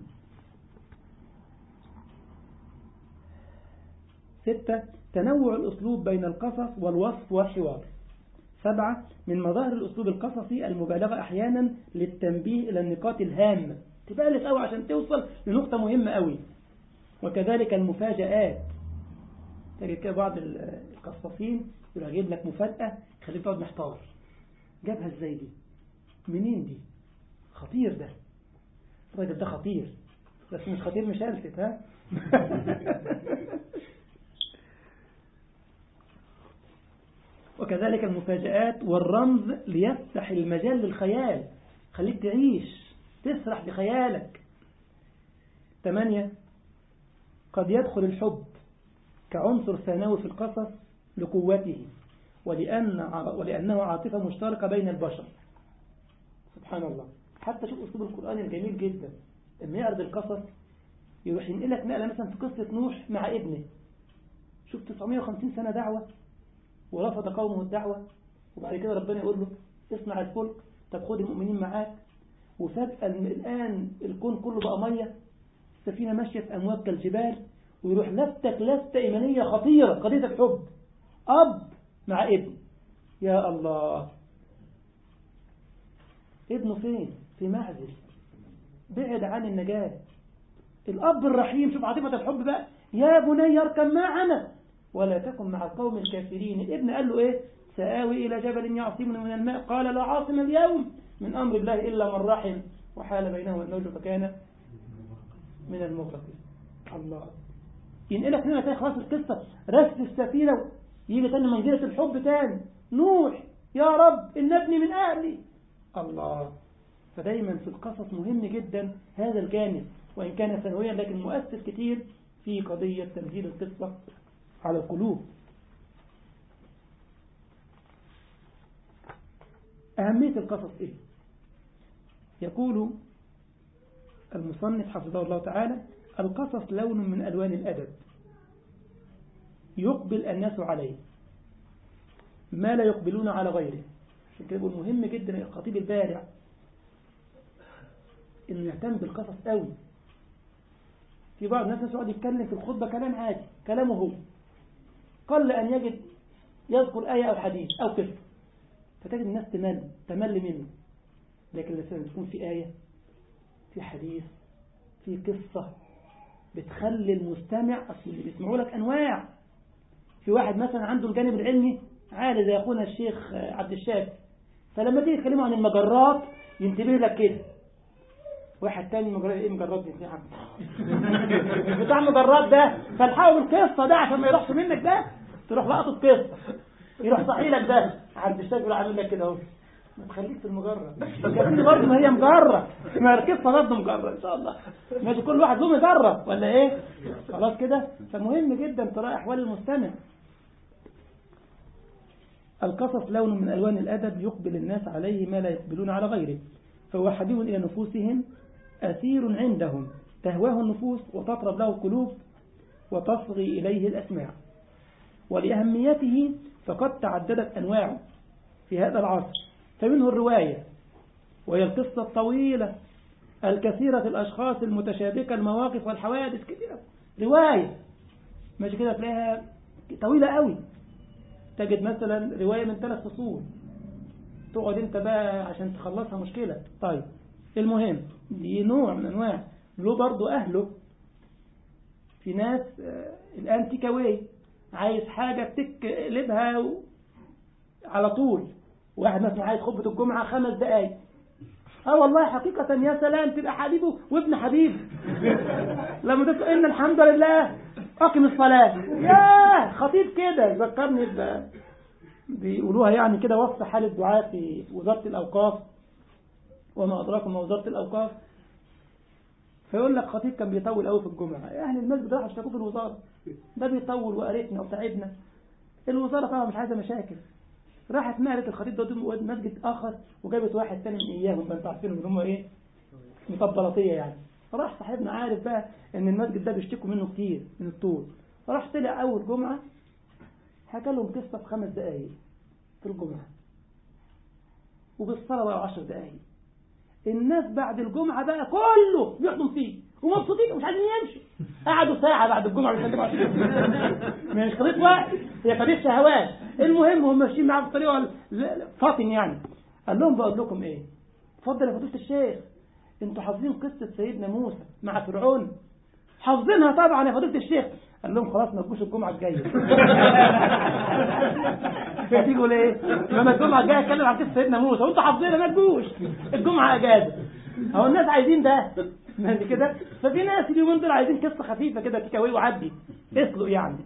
6. تنوع الأسلوب بين القصص والوصف والحوار. 7. من مظاهر الأسلوب القصصي المبالغة أحيانا للتنبيه إلى النقاط الهامة، تبالغ قوي عشان توصل لنقطة مهمة قوي. وكذلك المفاجآت، تجد كده بعض القصاصين يروح يجيب لك مفاجأة خليك تقعد محتار، جابها ازاي دي، منين دي، خطير ده، الراجل ده خطير، بس مش خطير مشلتت ها وكذلك المفاجآت والرمز ليفتح المجال للخيال، خليك تعيش تسرح بخيالك. 8. قد يدخل الحب كعنصر ثانوي في القصص لقوته، ولأنه عاطفة مشتركة بين البشر. سبحان الله، حتى شوف أسلوب القرآن الجميل جدا، لما يعرض القصص يروح ينقلك نقلة مثلا في قصة نوح مع ابنه. شوف 950 سنة دعوة ورفض قومه الدعوة، وبعد كده ربنا يقول له اصنع الفلك، طب خد المؤمنين معاك، وفجأة الآن الكون كله بقى مية، السفينة ماشية في أمواج كالجبال، ويروح لفتك لفتة إيمانية خطيرة، قضية الحب، أب مع ابن. يا الله، ابنه فين؟ في معزل، بعد عن النجاة. الأب الرحيم، شوف عاطفة الحب بقى، يا بني اركب معنا ولا تكن مع القوم الكافرين. الابن قال له ايه؟ سآوي إلى جبل يعصمني من الماء، قال لا عاصم اليوم من أمر الله إلا من رحم، وحال بينهما الموج فكان من المغرقين. الله، ينقلك هنا تاني خلاص القصة، رسل السفينة، يجي تاني منزلة الحب تاني، نوح يا رب إن ابني من أهلي. الله، فدايما في القصص مهم جدا هذا الجانب، وإن كان ثانويا لكن مؤثر كتير في قضية تنزيل القصة على القلوب. أهمية القصص إيه؟ يقول المصنف حفظه الله تعالى: القصص لون من ألوان الأدب يقبل الناس عليه ما لا يقبلون على غيره. عشان كده مهم جدا الخطيب البارع إنه يهتم بالقصص قوي. في بعض الناس يقعد يتكلم في الخطبة كلام عادي، كلامه هو، قل أن يجد يذكر آية أو حديث أو قصة، فتجد الناس تمل منه. لكن لما تكون في آية، في حديث، في قصة، بتخلي المستمع، أصل اللي بيسمعوا لك أنواع. في واحد مثلا عنده الجانب العلمي عالي زي أخونا الشيخ عبد الشافي، فلما تيجي تكلمه عن المجرات ينتبه لك كده. واحد تاني مجرات، ايه مجرات دي يا عم؟ بتاع مجرات ده فالحقوا بالقصة ده عشان ما يروحش منك ده، تروح لقطة قصة يروح صحي لك ده. عبد الشافي يقول عامل لك كده اهو، ما تخليك في المجرد. الكثير برضه ما هي مجرة، ما القصة برضه مجرة ان شاء الله. ماشي، كل واحد له مجرة ولا ايه؟ خلاص كده. فمهم جدا تراعي احوال المستمع. القصص لون من ألوان الأدب يقبل الناس عليه ما لا يقبلون على غيره، فهو حبيب إلى نفوسهم أثير عندهم، تهواه النفوس وتطرب له القلوب وتصغي إليه الأسماع. ولأهميته فقد تعددت أنواعه في هذا العصر، فمنه الرواية، وهي القصة الطويلة الكثيرة الأشخاص المتشابكة المواقف والحوادث كثيرة. رواية ماشي كده تلاقيها طويلة قوي، تجد مثلا رواية من 3 فصول، تقعد انت بقى عشان تخلصها مشكلة. طيب المهم دي نوع من انواع. له برضو اهله. في ناس الان تيك اواي، عايز حاجة تقلبها على طول. واحد مثلا عايز خطبة الجمعة 5 دقايق. والله حقيقة يا سلام، تبقى حبيبه وابن حبيبه. لما تقول ان الحمد لله اقم الصلاة، يا خطيب كده ذكرني بيقولوها يعني كده وصف حال الدعاء في وزارة الأوقاف، وما أدراكم ما وزارة الأوقاف. فيقول لك خطيب كان بيطول قوي في الجمعة، أهل المسجد راحوا اشتكوا في الوزارة، ده بيطول وقرفنا وتعبنا. الوزارة طبعا مش عايزة مشاكل، راحت نقلت الخطيب ده مسجد آخر وجابت واحد تاني من إياهم، انتوا عارفينهم ان هم إيه، مطبلاتية يعني. فراح صاحبنا عارف بقى إن المسجد ده بيشتكوا منه كتير من الطول، فراح طلع أول جمعة حكى لهم قصة في 5 دقايق في الجمعة، وبالصلاة بقى 10 دقايق. الناس بعد الجمعة بقى كله بيحضن فيه ومبسوطين ومش عايزين يمشوا. قعدوا ساعة بعد الجمعة بيسلموا عليه. مش قضية وقت، هي قضية شهوات. المهم هم ماشيين معاه بطريقة فاطن يعني. قال لهم بقول لكم ايه، اتفضل يا فضيلة الشيخ، انتوا حافظين قصة سيدنا موسى مع فرعون؟ حافظينها طبعا يا فضيلة الشيخ. قال لهم خلاص ما تجوش الجمعة الجاية. فتيجوا ليه؟ لما الجمعة الجاية اتكلم عن قصة سيدنا موسى وانتوا حافظينها ما تجوش، الجمعة اجازة. هو الناس عايزين ده ماشي كده. ففي ناس اليومين دول عايزين قصة خفيفة كده تكاوي وعدي اسلق يعني.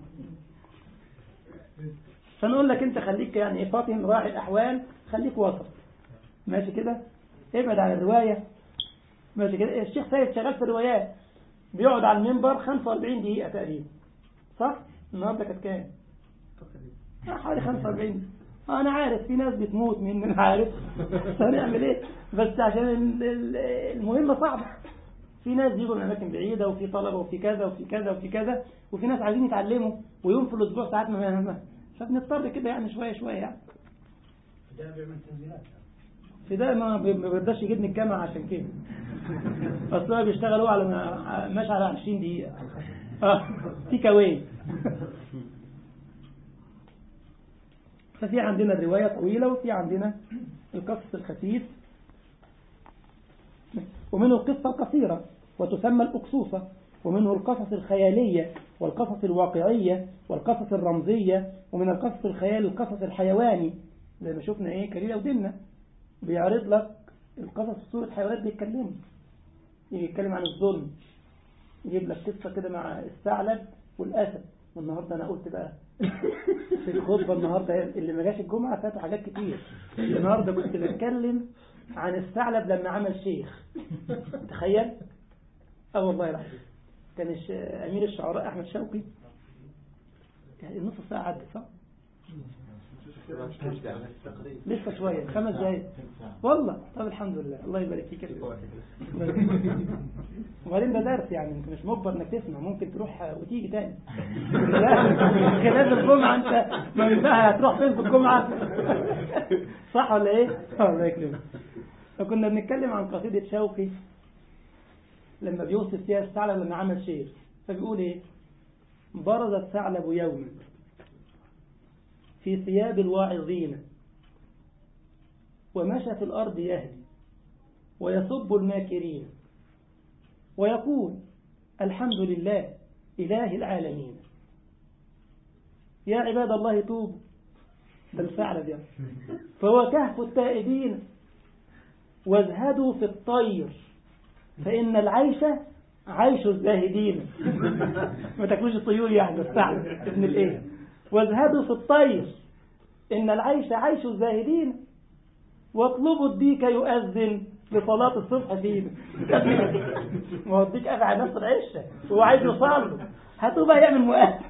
فنقول لك انت خليك يعني فاطن راعي الاحوال، خليك وسط ماشي كده، ابعد عن الرواية ماشي كده. الشيخ سيد شغال في الروايات، بيقعد على المنبر 45 دقيقة تقريبا، صح؟ النهارده كانت كام؟ حوالي 45. انا عارف في ناس بتموت مننا، عارف هنعمل ايه، بس عشان المهمة صعبة. في ناس بيجوا من اماكن بعيدة، وفي طلبة، وفي كذا وفي كذا وفي كذا، وفي ناس عايزين يتعلموا، ويوم في الاسبوع ساعات ما فبنضطر كده يعني شوية شوية يعني. ده بيعمل تنزيلات، في ده ما بيرضاش يجيبني الجامعة عشان كده. اصل هو بيشتغل هو على ماشي على 20 دقيقة تيك اواي. ففي عندنا الرواية طويلة، وفي عندنا القصص الخفيف، ومنه القصة القصيرة وتسمى الأقصوصة، ومنه القصص الخيالية والقصص الواقعية والقصص الرمزية، ومن القصص الخيال القصص الحيواني زي ما شفنا ايه كليلة ودمنة، بيعرض لك القصص في صورة حيوانات بيتكلموا، يتكلم عن الظلم، يجيب لك قصة كده مع الثعلب والأسد. والنهاردة أنا قلت بقى في الخطبة النهاردة اللي ما جاش الجمعة فاتوا حاجات كتير. النهاردة كنت بتكلم عن الثعلب لما عمل شيخ، تخيل. والله العظيم كان أمير الشعراء أحمد شوقي، يعني النص ساعة عدت صح؟ لسه شوية 5 دقايق والله. طب الحمد لله، الله يبارك فيك. وبعدين ده درس يعني، انت مش مجبر انك تسمع، ممكن تروح وتيجي تاني. خلال الجمعة انت ما ينفعها هتروح فين في الجمعة؟ صح ولا ايه؟ الله يكرمك. فكنا بنتكلم عن قصيدة شوقي لما بيوصف فيها الثعلب لما عمل شيخ، فبيقول ايه؟ برز الثعلب يوما في ثياب الواعظين ومشى في الأرض يهدي ويسب الماكرين ويقول الحمد لله إله العالمين. يا عباد الله توبوا، ده الفعل ده. فهو كهف التائبين وازهدوا في الطير فإن العيش عيش الزاهدين. ما تاكلوش الطيور يعني، الفعل ابن الايه. وازهدوا في الطير إن العيش عيش الزاهدين واطلبوا الديك يؤذن لصلاة الصبح فيه. ما هو الديك قاعد على نفس العشة وهو عايز يوصل، هاتوا بقى يعمل مؤذن.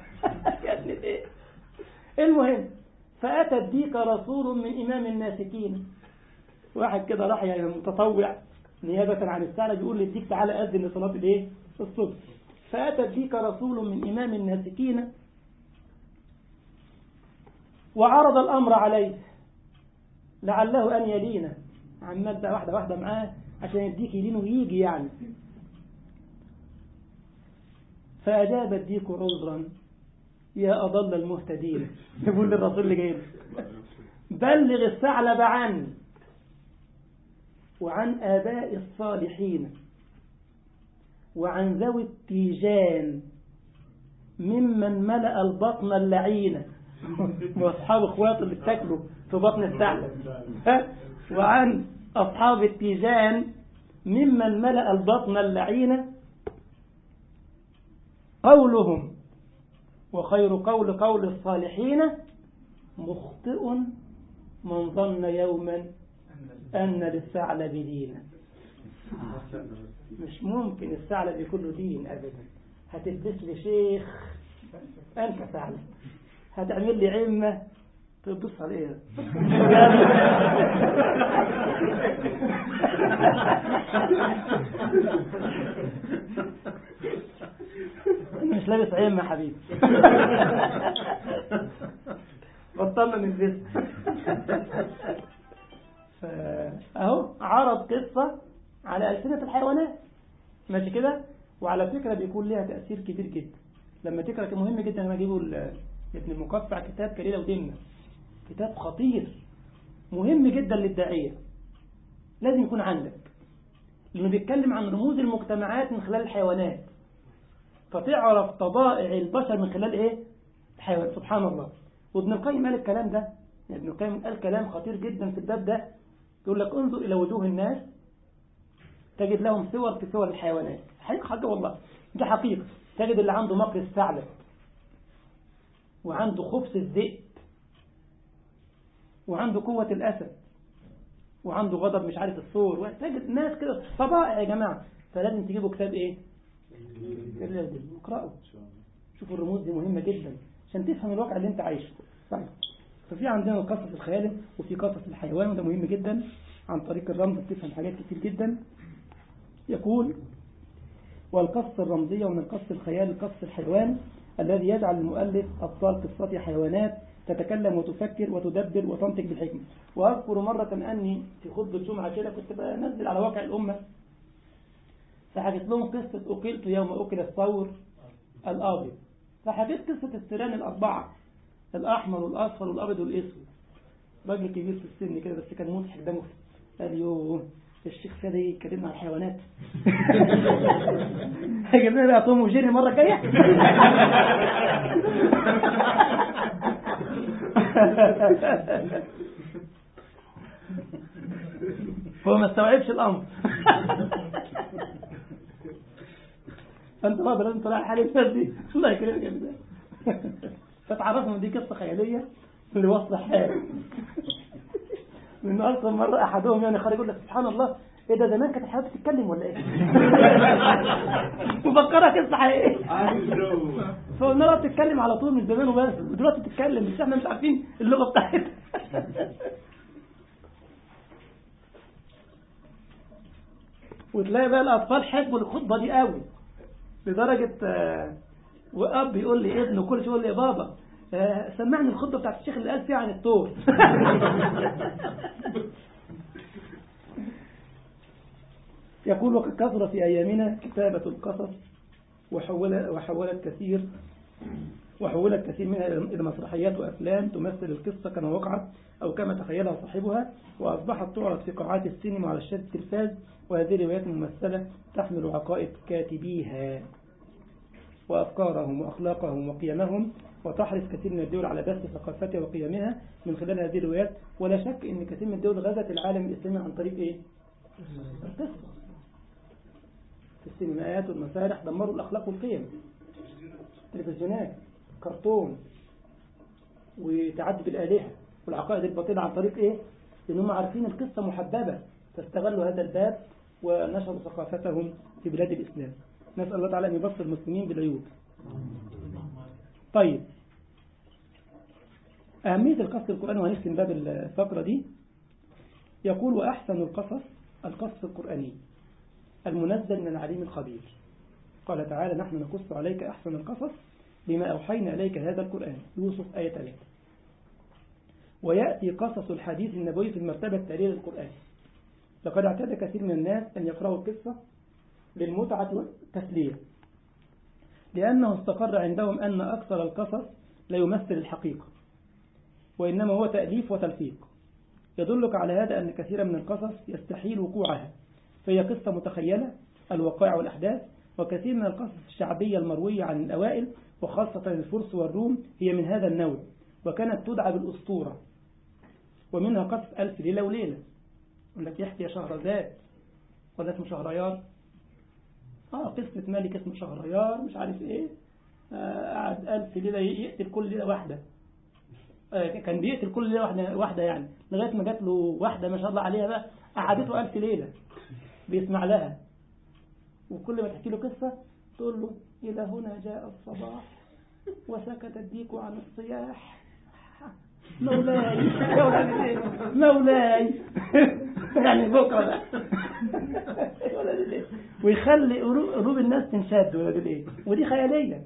المهم فأتى الديك رسول من إمام الناسكين. واحد كده راح يعني متطوع نيابة عن الثعلب بيقول للديك تعالى أذن لصلاة الايه الصبح. فأتى الديك رسول من إمام الناسكين وعرض الأمر عليه لعله أن يلينا. عمال بقى واحدة واحدة معاه عشان الديك يلين ويجي يعني. فأجاب الديك عذرا يا أضل المهتدين. يقول للرسول اللي جاي بلغ الثعلب عني وعن آباء الصالحين وعن ذوي التيجان ممن ملأ البطن اللعينة. واصحاب اخواته اللي اتاكلوا في بطن الثعلب. وعن أصحاب التيجان ممن ملأ البطن اللعينة قولهم وخير قول الصالحين مخطئ من ظن يوما أن للثعلب دينا. مش ممكن الثعلب يكون له دين أبدا. هتلبس لي شيخ أنت ثعلب، هتعمل لي عمة تبص عليها. مش لابس عمة حبيبي. بطلنا نلبس. اهو عرض قصة على ألسنة الحيوانات ماشي كده. وعلى فكرة بيكون لها تأثير كبير جدا. لما تقرأ مهم جدا لما اجيبه ابن المقفع كتاب كليلة ودمنة، كتاب خطير مهم جدا للداعية، لازم يكون عندك، لأنه بيتكلم عن رموز المجتمعات من خلال الحيوانات، فتعرف طبائع البشر من خلال ايه الحيوان. سبحان الله. وابن القيم قال الكلام ده، ابن القيم قال كلام خطير جدا في الباب ده. يقول لك انظر إلى وجوه الناس تجد لهم صور في صور الحيوانات. حاجة والله ده حقيقة. تجد اللي عنده مقر الثعلب وعنده خبث الذئب وعنده قوة الأسد وعنده غضب مش عارف الثور، وتجد ناس كده طبائع يا جماعة. فلازم تجيبوا كتاب ايه اقرأوا شوفوا الرموز دي مهمة جدا عشان تفهم الواقع اللي انت عايشه. طيب ففي عندنا القصص الخيالي وفي قصص الحيوان، وده مهم جدا. عن طريق الرمز بتفهم حاجات كتير جدا. يقول والقصص الرمزية ومن القصص الخيالي قصص الحيوان الذي يجعل المؤلف أبطال قصة حيوانات تتكلم وتفكر وتدبر وتنطق بالحكمة. وأذكر مرة أني في خطبة جمعة كده كنت بنزل على واقع الأمة، فحكيت لهم قصة أكلت يوم أكل الثور الأبيض. فحكيت قصة السيران الأربعة، الأحمر والأصفر والأبيض والأسود. راجل كبير في السن كده بس كان مضحك دمه. قال يوه الشيخ سادي يكلمنا عن الحيوانات. هيجيب لنا بقى توم وجيري المرة الجاية. هو ما استوعبش الأمر. أنت راضي لازم تلاقي حالي الناس دي. الله يكرمك يا بداية. فتعرفنا دي قصة خيالية اللي وصل حال. من أصلا مرة أحدهم يعني خارج يقول لك سبحان الله إيه ده زمان كانت الحياة بتتكلم ولا إيه؟ مفكرة قصة حقيقية. فقلنا لها بتتكلم على طول من زمان وبس، ودلوقتي بتتكلم بس إحنا مش عارفين اللغة بتاعتها. وتلاقي بقى الأطفال حبوا الخطبة دي قوي لدرجة وأب يقول لي ابنه كل شيء يقول لي يا بابا سمعني الخطبة بتاعت الشيخ اللي قال فيها عن الطور. يقول وقد كثر في أيامنا كتابة القصص وحولت كثير وحولت كثير منها إلى مسرحيات وأفلام تمثل القصة كما وقعت أو كما تخيلها صاحبها، وأصبحت تعرض في قاعات السينما وعلى شاشة التلفاز. وهذه الروايات الممثلة تحمل عقائد كاتبيها وأفكارهم وأخلاقهم وقيمهم، وتحرص كثير من الدول على بث ثقافتها وقيمها من خلال هذه الروايات. ولا شك أن كثير من الدول غزت العالم الإسلامي عن طريق إيه؟ القصة. في السينمائيات والمسارح دمروا الأخلاق والقيم، تلفزيونات، كرتون، وتعدد الآلهة والعقائد الباطلة عن طريق إيه؟ لأنهم عارفين القصة محببة، فاستغلوا هذا الباب ونشروا ثقافتهم في بلاد الإسلام. نسأل الله تعالى أن يبصر المسلمين بالعيوب. طيب، أهمية القصص القرآني، وهنختم باب الفقرة دي. يقول: وأحسن القصص القصص القرآني المنزل من العليم الخبير. قال تعالى: نحن نقص عليك أحسن القصص بما أوحينا إليك هذا القرآن. يوسف آية 3. ويأتي قصص الحديث النبوي في المرتبة التالية للقرآن. لقد اعتاد كثير من الناس أن يقرأوا القصة للمتعة والتسلية، لأنه استقر عندهم أن أكثر القصص لا يمثل الحقيقة، وإنما هو تأليف وتلفيق. يدلك على هذا أن كثيرا من القصص يستحيل وقوعها، فهي قصة متخيلة الوقائع والأحداث. وكثير من القصص الشعبية المروية عن الأوائل وخاصة الفرس والروم هي من هذا النوع، وكانت تدعى بالأسطورة. ومنها قصص ألف ليلة وليلة، لك يحكي شهرزاد ولا اسمه شهريار، قصة ملك اسمه شهريار مش عارف ايه، قعد 1000 ليلة يقتل كل ليلة واحدة. كان بيقتل كل ليلة واحدة يعني، لغاية ما جات له واحدة ما شاء الله عليها بقى قعدته 1000 ليلة بيسمع لها. وكل ما تحكي له قصة تقول له: إلى هنا جاء الصباح وسكت الديك عن الصياح، مولاي يا ولد مولاي يعني بكرة ده ويخلي قلوب الناس تنشد ولد الايه. ودي خيالية.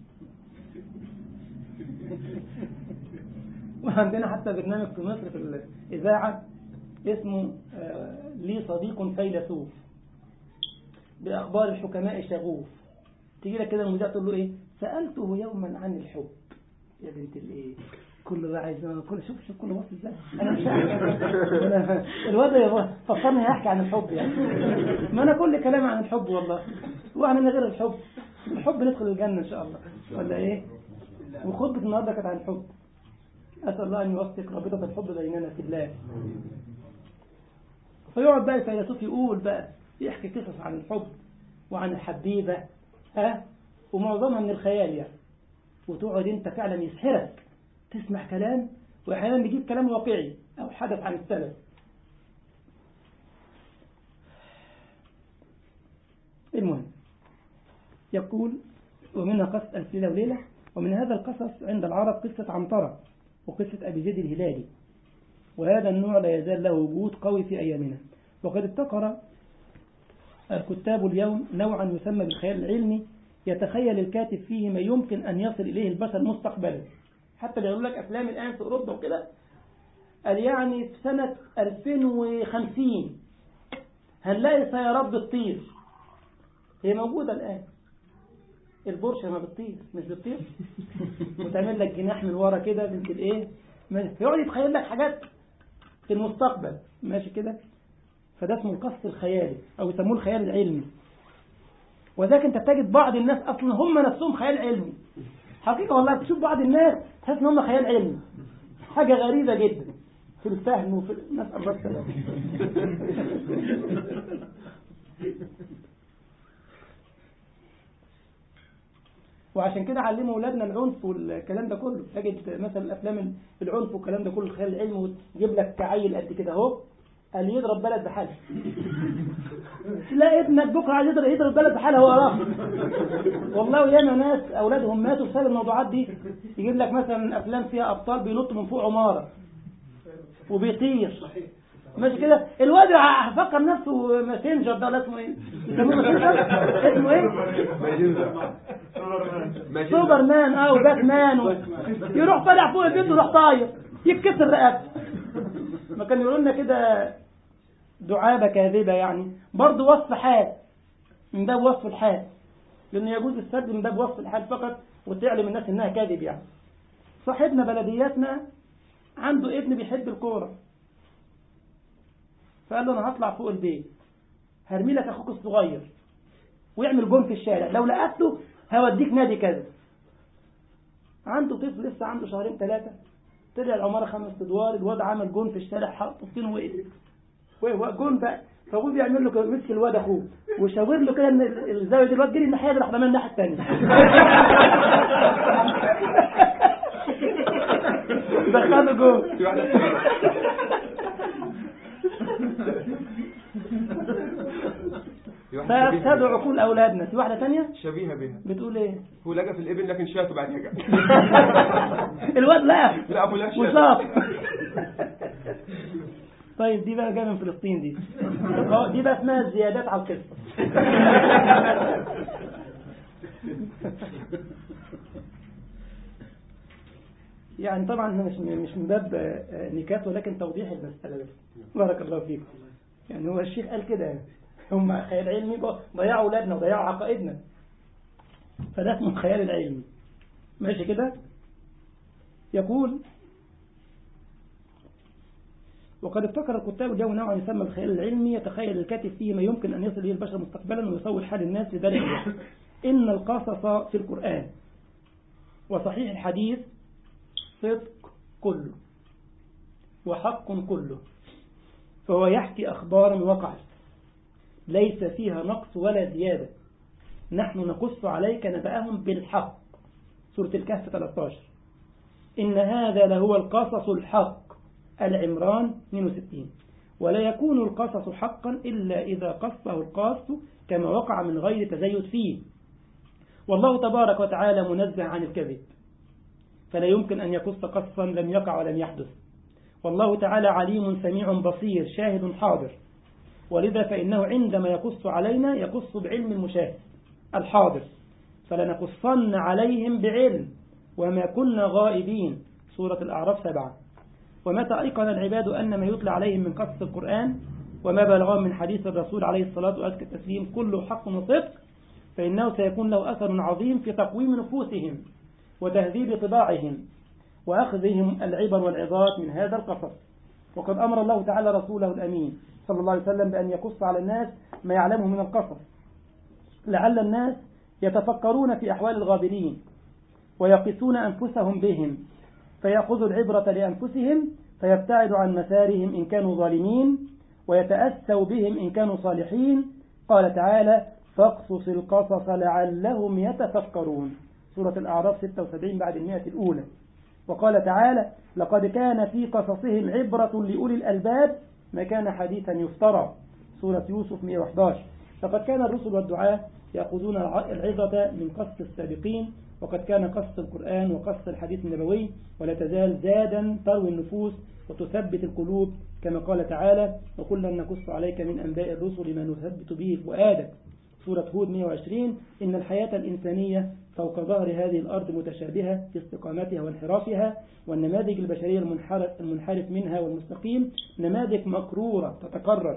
وعندنا حتى برنامج في مصر في الإذاعة اسمه لي صديق فيلسوف بأخبار الحكماء شغوف. تيجي لك كده المذيع تقول له ايه: سألته يوما عن الحب. يا بنت الايه، كله بقى عايز شوف كله بص ازاي. انا مش عارف الواد فكرني يحكي عن الحب يعني. ما انا كل كلام عن الحب والله، واحنا من غير الحب ندخل الجنة ان شاء الله ولا ايه. وخطبة النهارده كانت عن الحب. اسال الله ان يوثق رابطة الحب بيننا في الله. فيقعد بقى الفيلسوف يقول بقى، يحكي قصص عن الحب وعن الحبيبة ومعظمها من الخيال يعني. وتقعد انت فعلا يسحرك تسمع كلام، واحيانا بيجيب كلام واقعي او حدث عن السلف. المهم يقول: ومنها قصة ألف ليلة وليلة. ومن هذا القصص عند العرب قصة عنترة وقصة أبي زيد الهلالي، وهذا النوع لا يزال له وجود قوي في أيامنا. وقد ابتكر الكتاب اليوم نوعا يسمى بالخيال العلمي، يتخيل الكاتب فيه ما يمكن أن يصل إليه البشر مستقبلا. حتى بيقول لك أفلام الآن في أوروبا وكده، قال يعني في سنة 2050 هنلاقي سيارات بتطير. هي موجودة الآن، البورشة ما بتطير، مش بتطير وتعمل لك جناح من ورا كده بنت الايه، يقعد يتخيل لك حاجات في المستقبل ماشي كده. فده اسمه القصص الخيالي او يسموه الخيال العلمي. وذلك انت تجد بعض الناس اصلا هم نفسهم خيال علمي حقيقة والله. بتشوف بعض الناس تحس ان هم خيال علمي، حاجة غريبة جدا في الفهم وفي نسأل الله السلامة. وعشان كده علموا أولادنا العنف والكلام ده كله. تجد مثلا الأفلام العنف والكلام ده كله الخيال العلمي، وتجيب لك كعيل قد كده اهو قال يضرب بلد بحالها. لا ابنك بكره عايز يضرب بلد بحالها هو رافض. والله ياما ناس أولادهم ماتوا بسبب الموضوعات دي. يجيب لك مثلا أفلام فيها أبطال بينط من فوق عمارة وبيطير ماشي كده. الواد هفكر نفسه ماسنجر ده ولا اسمه ايه؟ يسموه ماسنجر؟ اسمه ايه؟ سوبرمان وباتمان يروح طالع فوق البيت ويروح طاير يتكسر رقبته. ما كانوا يقولوا لنا كده دعابة كاذبة يعني، برضه وصف حال من باب وصف الحال، لأنه يجوز السرد من باب وصف الحال فقط وتعلم الناس إنها كاذب يعني. صاحبنا بلدياتنا عنده ابن بيحب الكورة، فقال له أنا هطلع فوق البيت هرمي لك أخوك الصغير ويعمل جون في الشارع، لو لقيته هوديك نادي كذا. عنده طفل لسه عنده 2-3 شهور، طلع العمارة 5 أدوار، الواد عمل جون في الشارع، حط الطين وقف جون بقى. فابوه بيعمل له كده، مسك الواد اخوه وشاور له كده ان الزاويه دي الواد جري الناحيه دي، راح رمى الناحيه الثانيه. دخلوا جون. فافسدوا عقول اولادنا. في واحده ثانيه شبيهه بها بتقول ايه؟ هو لقى في الابن لكن شاته بعد كده. الواد لا ابو لا وشاط. طيب دي بقى جايه من فلسطين دي بقى اسمها الزيادات على القصه. يعني طبعا مش من باب نكات، ولكن توضيح المسألة بس. بارك الله فيكم. يعني هو الشيخ قال كده، هم خيال علمي ضيعوا أولادنا وضيعوا عقائدنا، فده اسمه الخيال العلمي. ماشي كده. يقول: وقد ابتكر الكتاب اليوم نوعا يسمى الخيال العلمي، يتخيل الكاتب فيه ما يمكن أن يصل إليه البشر مستقبلا ويصور حال الناس لذلك. إن القصص في القرآن وصحيح الحديث صدق كله وحق كله، فهو يحكي أخبارا وقعت ليس فيها نقص ولا زيادة، نحن نقص عليك نبأهم بالحق. سورة الكهف 13. إن هذا لهو القصص الحق، العمران 62. ولا يكون القصص حقا إلا إذا قصه القاص كما وقع من غير تزيد فيه، والله تبارك وتعالى منزه عن الكذب، فلا يمكن أن يقص قصا لم يقع ولم يحدث. والله تعالى عليم سميع بصير شاهد حاضر، ولذا فإنه عندما يقص علينا يقص بعلم المشاهد الحاضر، فلنقصن عليهم بعلم وما كنا غائبين. سورة الأعراف 7. ومتى أيقن العباد أن ما يتلى عليهم من قصص القرآن وما بلغهم من حديث الرسول عليه الصلاة وأزكى التسليم كله حق وصدق، فإنه سيكون له أثر عظيم في تقويم نفوسهم وتهذيب طباعهم وأخذهم العبر والعظات من هذا القصص. وقد أمر الله تعالى رسوله الأمين صلى الله عليه وسلم بأن يقص على الناس ما يعلمه من القصص، لعل الناس يتفكرون في أحوال الغابرين ويقيسون أنفسهم بهم، فيأخذوا العبرة لأنفسهم فيبتعدوا عن مسارهم إن كانوا ظالمين ويتأسوا بهم إن كانوا صالحين. قال تعالى: فاقصص القصص لعلهم يتفكرون. سورة الأعراف 76 بعد 100 الأولى. وقال تعالى: لقد كان في قصصهم عبرة لأولي الألباب ما كان حديثا يفترى. سورة يوسف 111. لقد كان الرسل والدعاة يأخذون العظة من قصص السابقين، وقد كان قصص القرآن وقصص الحديث النبوي ولا تزال زادا تروي النفوس وتثبت القلوب، كما قال تعالى: وكلا نقص عليك من أنباء الرسل ما نثبت به فؤادك. سورة هود 120. إن الحياة الإنسانية فوق ظهر هذه الأرض متشابهة في استقامتها وانحرافها، والنماذج البشرية المنحرف منها والمستقيم نماذج مكرورة تتكرر.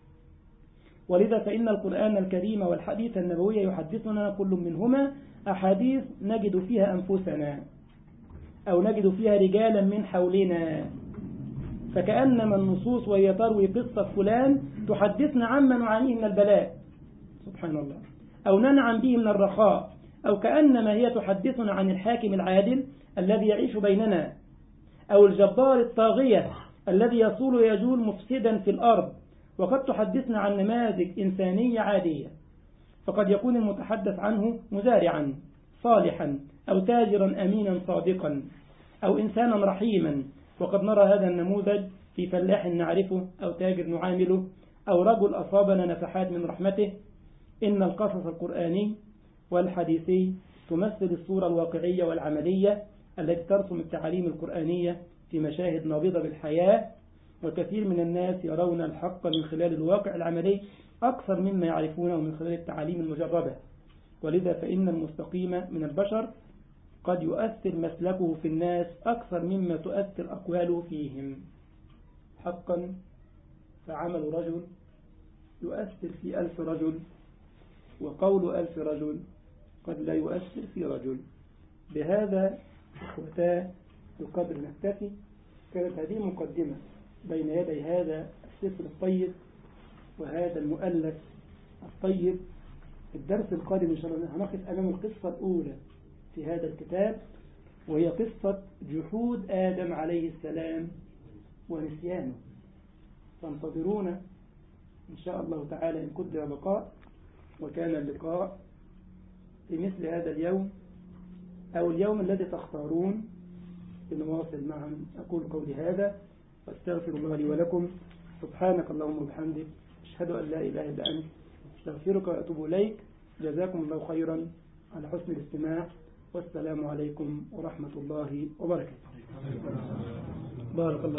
ولذا فإن القرآن الكريم والحديث النبوي يحدثنا كل منهما أحاديث نجد فيها أنفسنا أو نجد فيها رجالا من حولنا، فكأنما النصوص وهي تروي قصة فلان تحدثنا عما نعانيه من البلاء سبحان الله، أو ننعم به من الرخاء، أو كأنما هي تحدثنا عن الحاكم العادل الذي يعيش بيننا، أو الجبار الطاغية الذي يصول ويجول مفسدا في الأرض. وقد تحدثنا عن نماذج إنسانية عادية، فقد يكون المتحدث عنه مزارعا صالحا أو تاجرا أمينا صادقا أو إنسانا رحيما، وقد نرى هذا النموذج في فلاح نعرفه أو تاجر نعامله أو رجل أصابنا نفحات من رحمته. إن القصص القرآني والحديثي تمثل الصورة الواقعية والعملية التي ترسم التعاليم القرآنية في مشاهد نابضة بالحياة، وكثير من الناس يرون الحق من خلال الواقع العملي أكثر مما يعرفونه من خلال التعاليم المجربة. ولذا فإن المستقيم من البشر قد يؤثر مسلكه في الناس أكثر مما تؤثر أقواله فيهم. حقا فعمل رجل يؤثر في 1000 رجل، وقول 1000 رجل قد لا يؤثر في رجل. بهذا إخوتا القدر نكتفي. كانت هذه مقدمة بين يدي هذا السفر الطيب وهذا المؤلف الطيب. الدرس القادم إن شاء الله هنقف أمام القصة الأولى في هذا الكتاب، وهي قصة جحود آدم عليه السلام ونسيانه. فانتظرونا إن شاء الله تعالى إن قدر بقاء، وكان اللقاء في مثل هذا اليوم أو اليوم الذي تختارون لنواصل معا. أقول قولي هذا واستغفر الله لي ولكم. سبحانك اللهم وبحمدك، أشهد أن لا إله إلا أنت، استغفرك وأتوب إليك. جزاكم الله خيرا على حسن الاستماع، والسلام عليكم ورحمة الله وبركاته. بارك الله.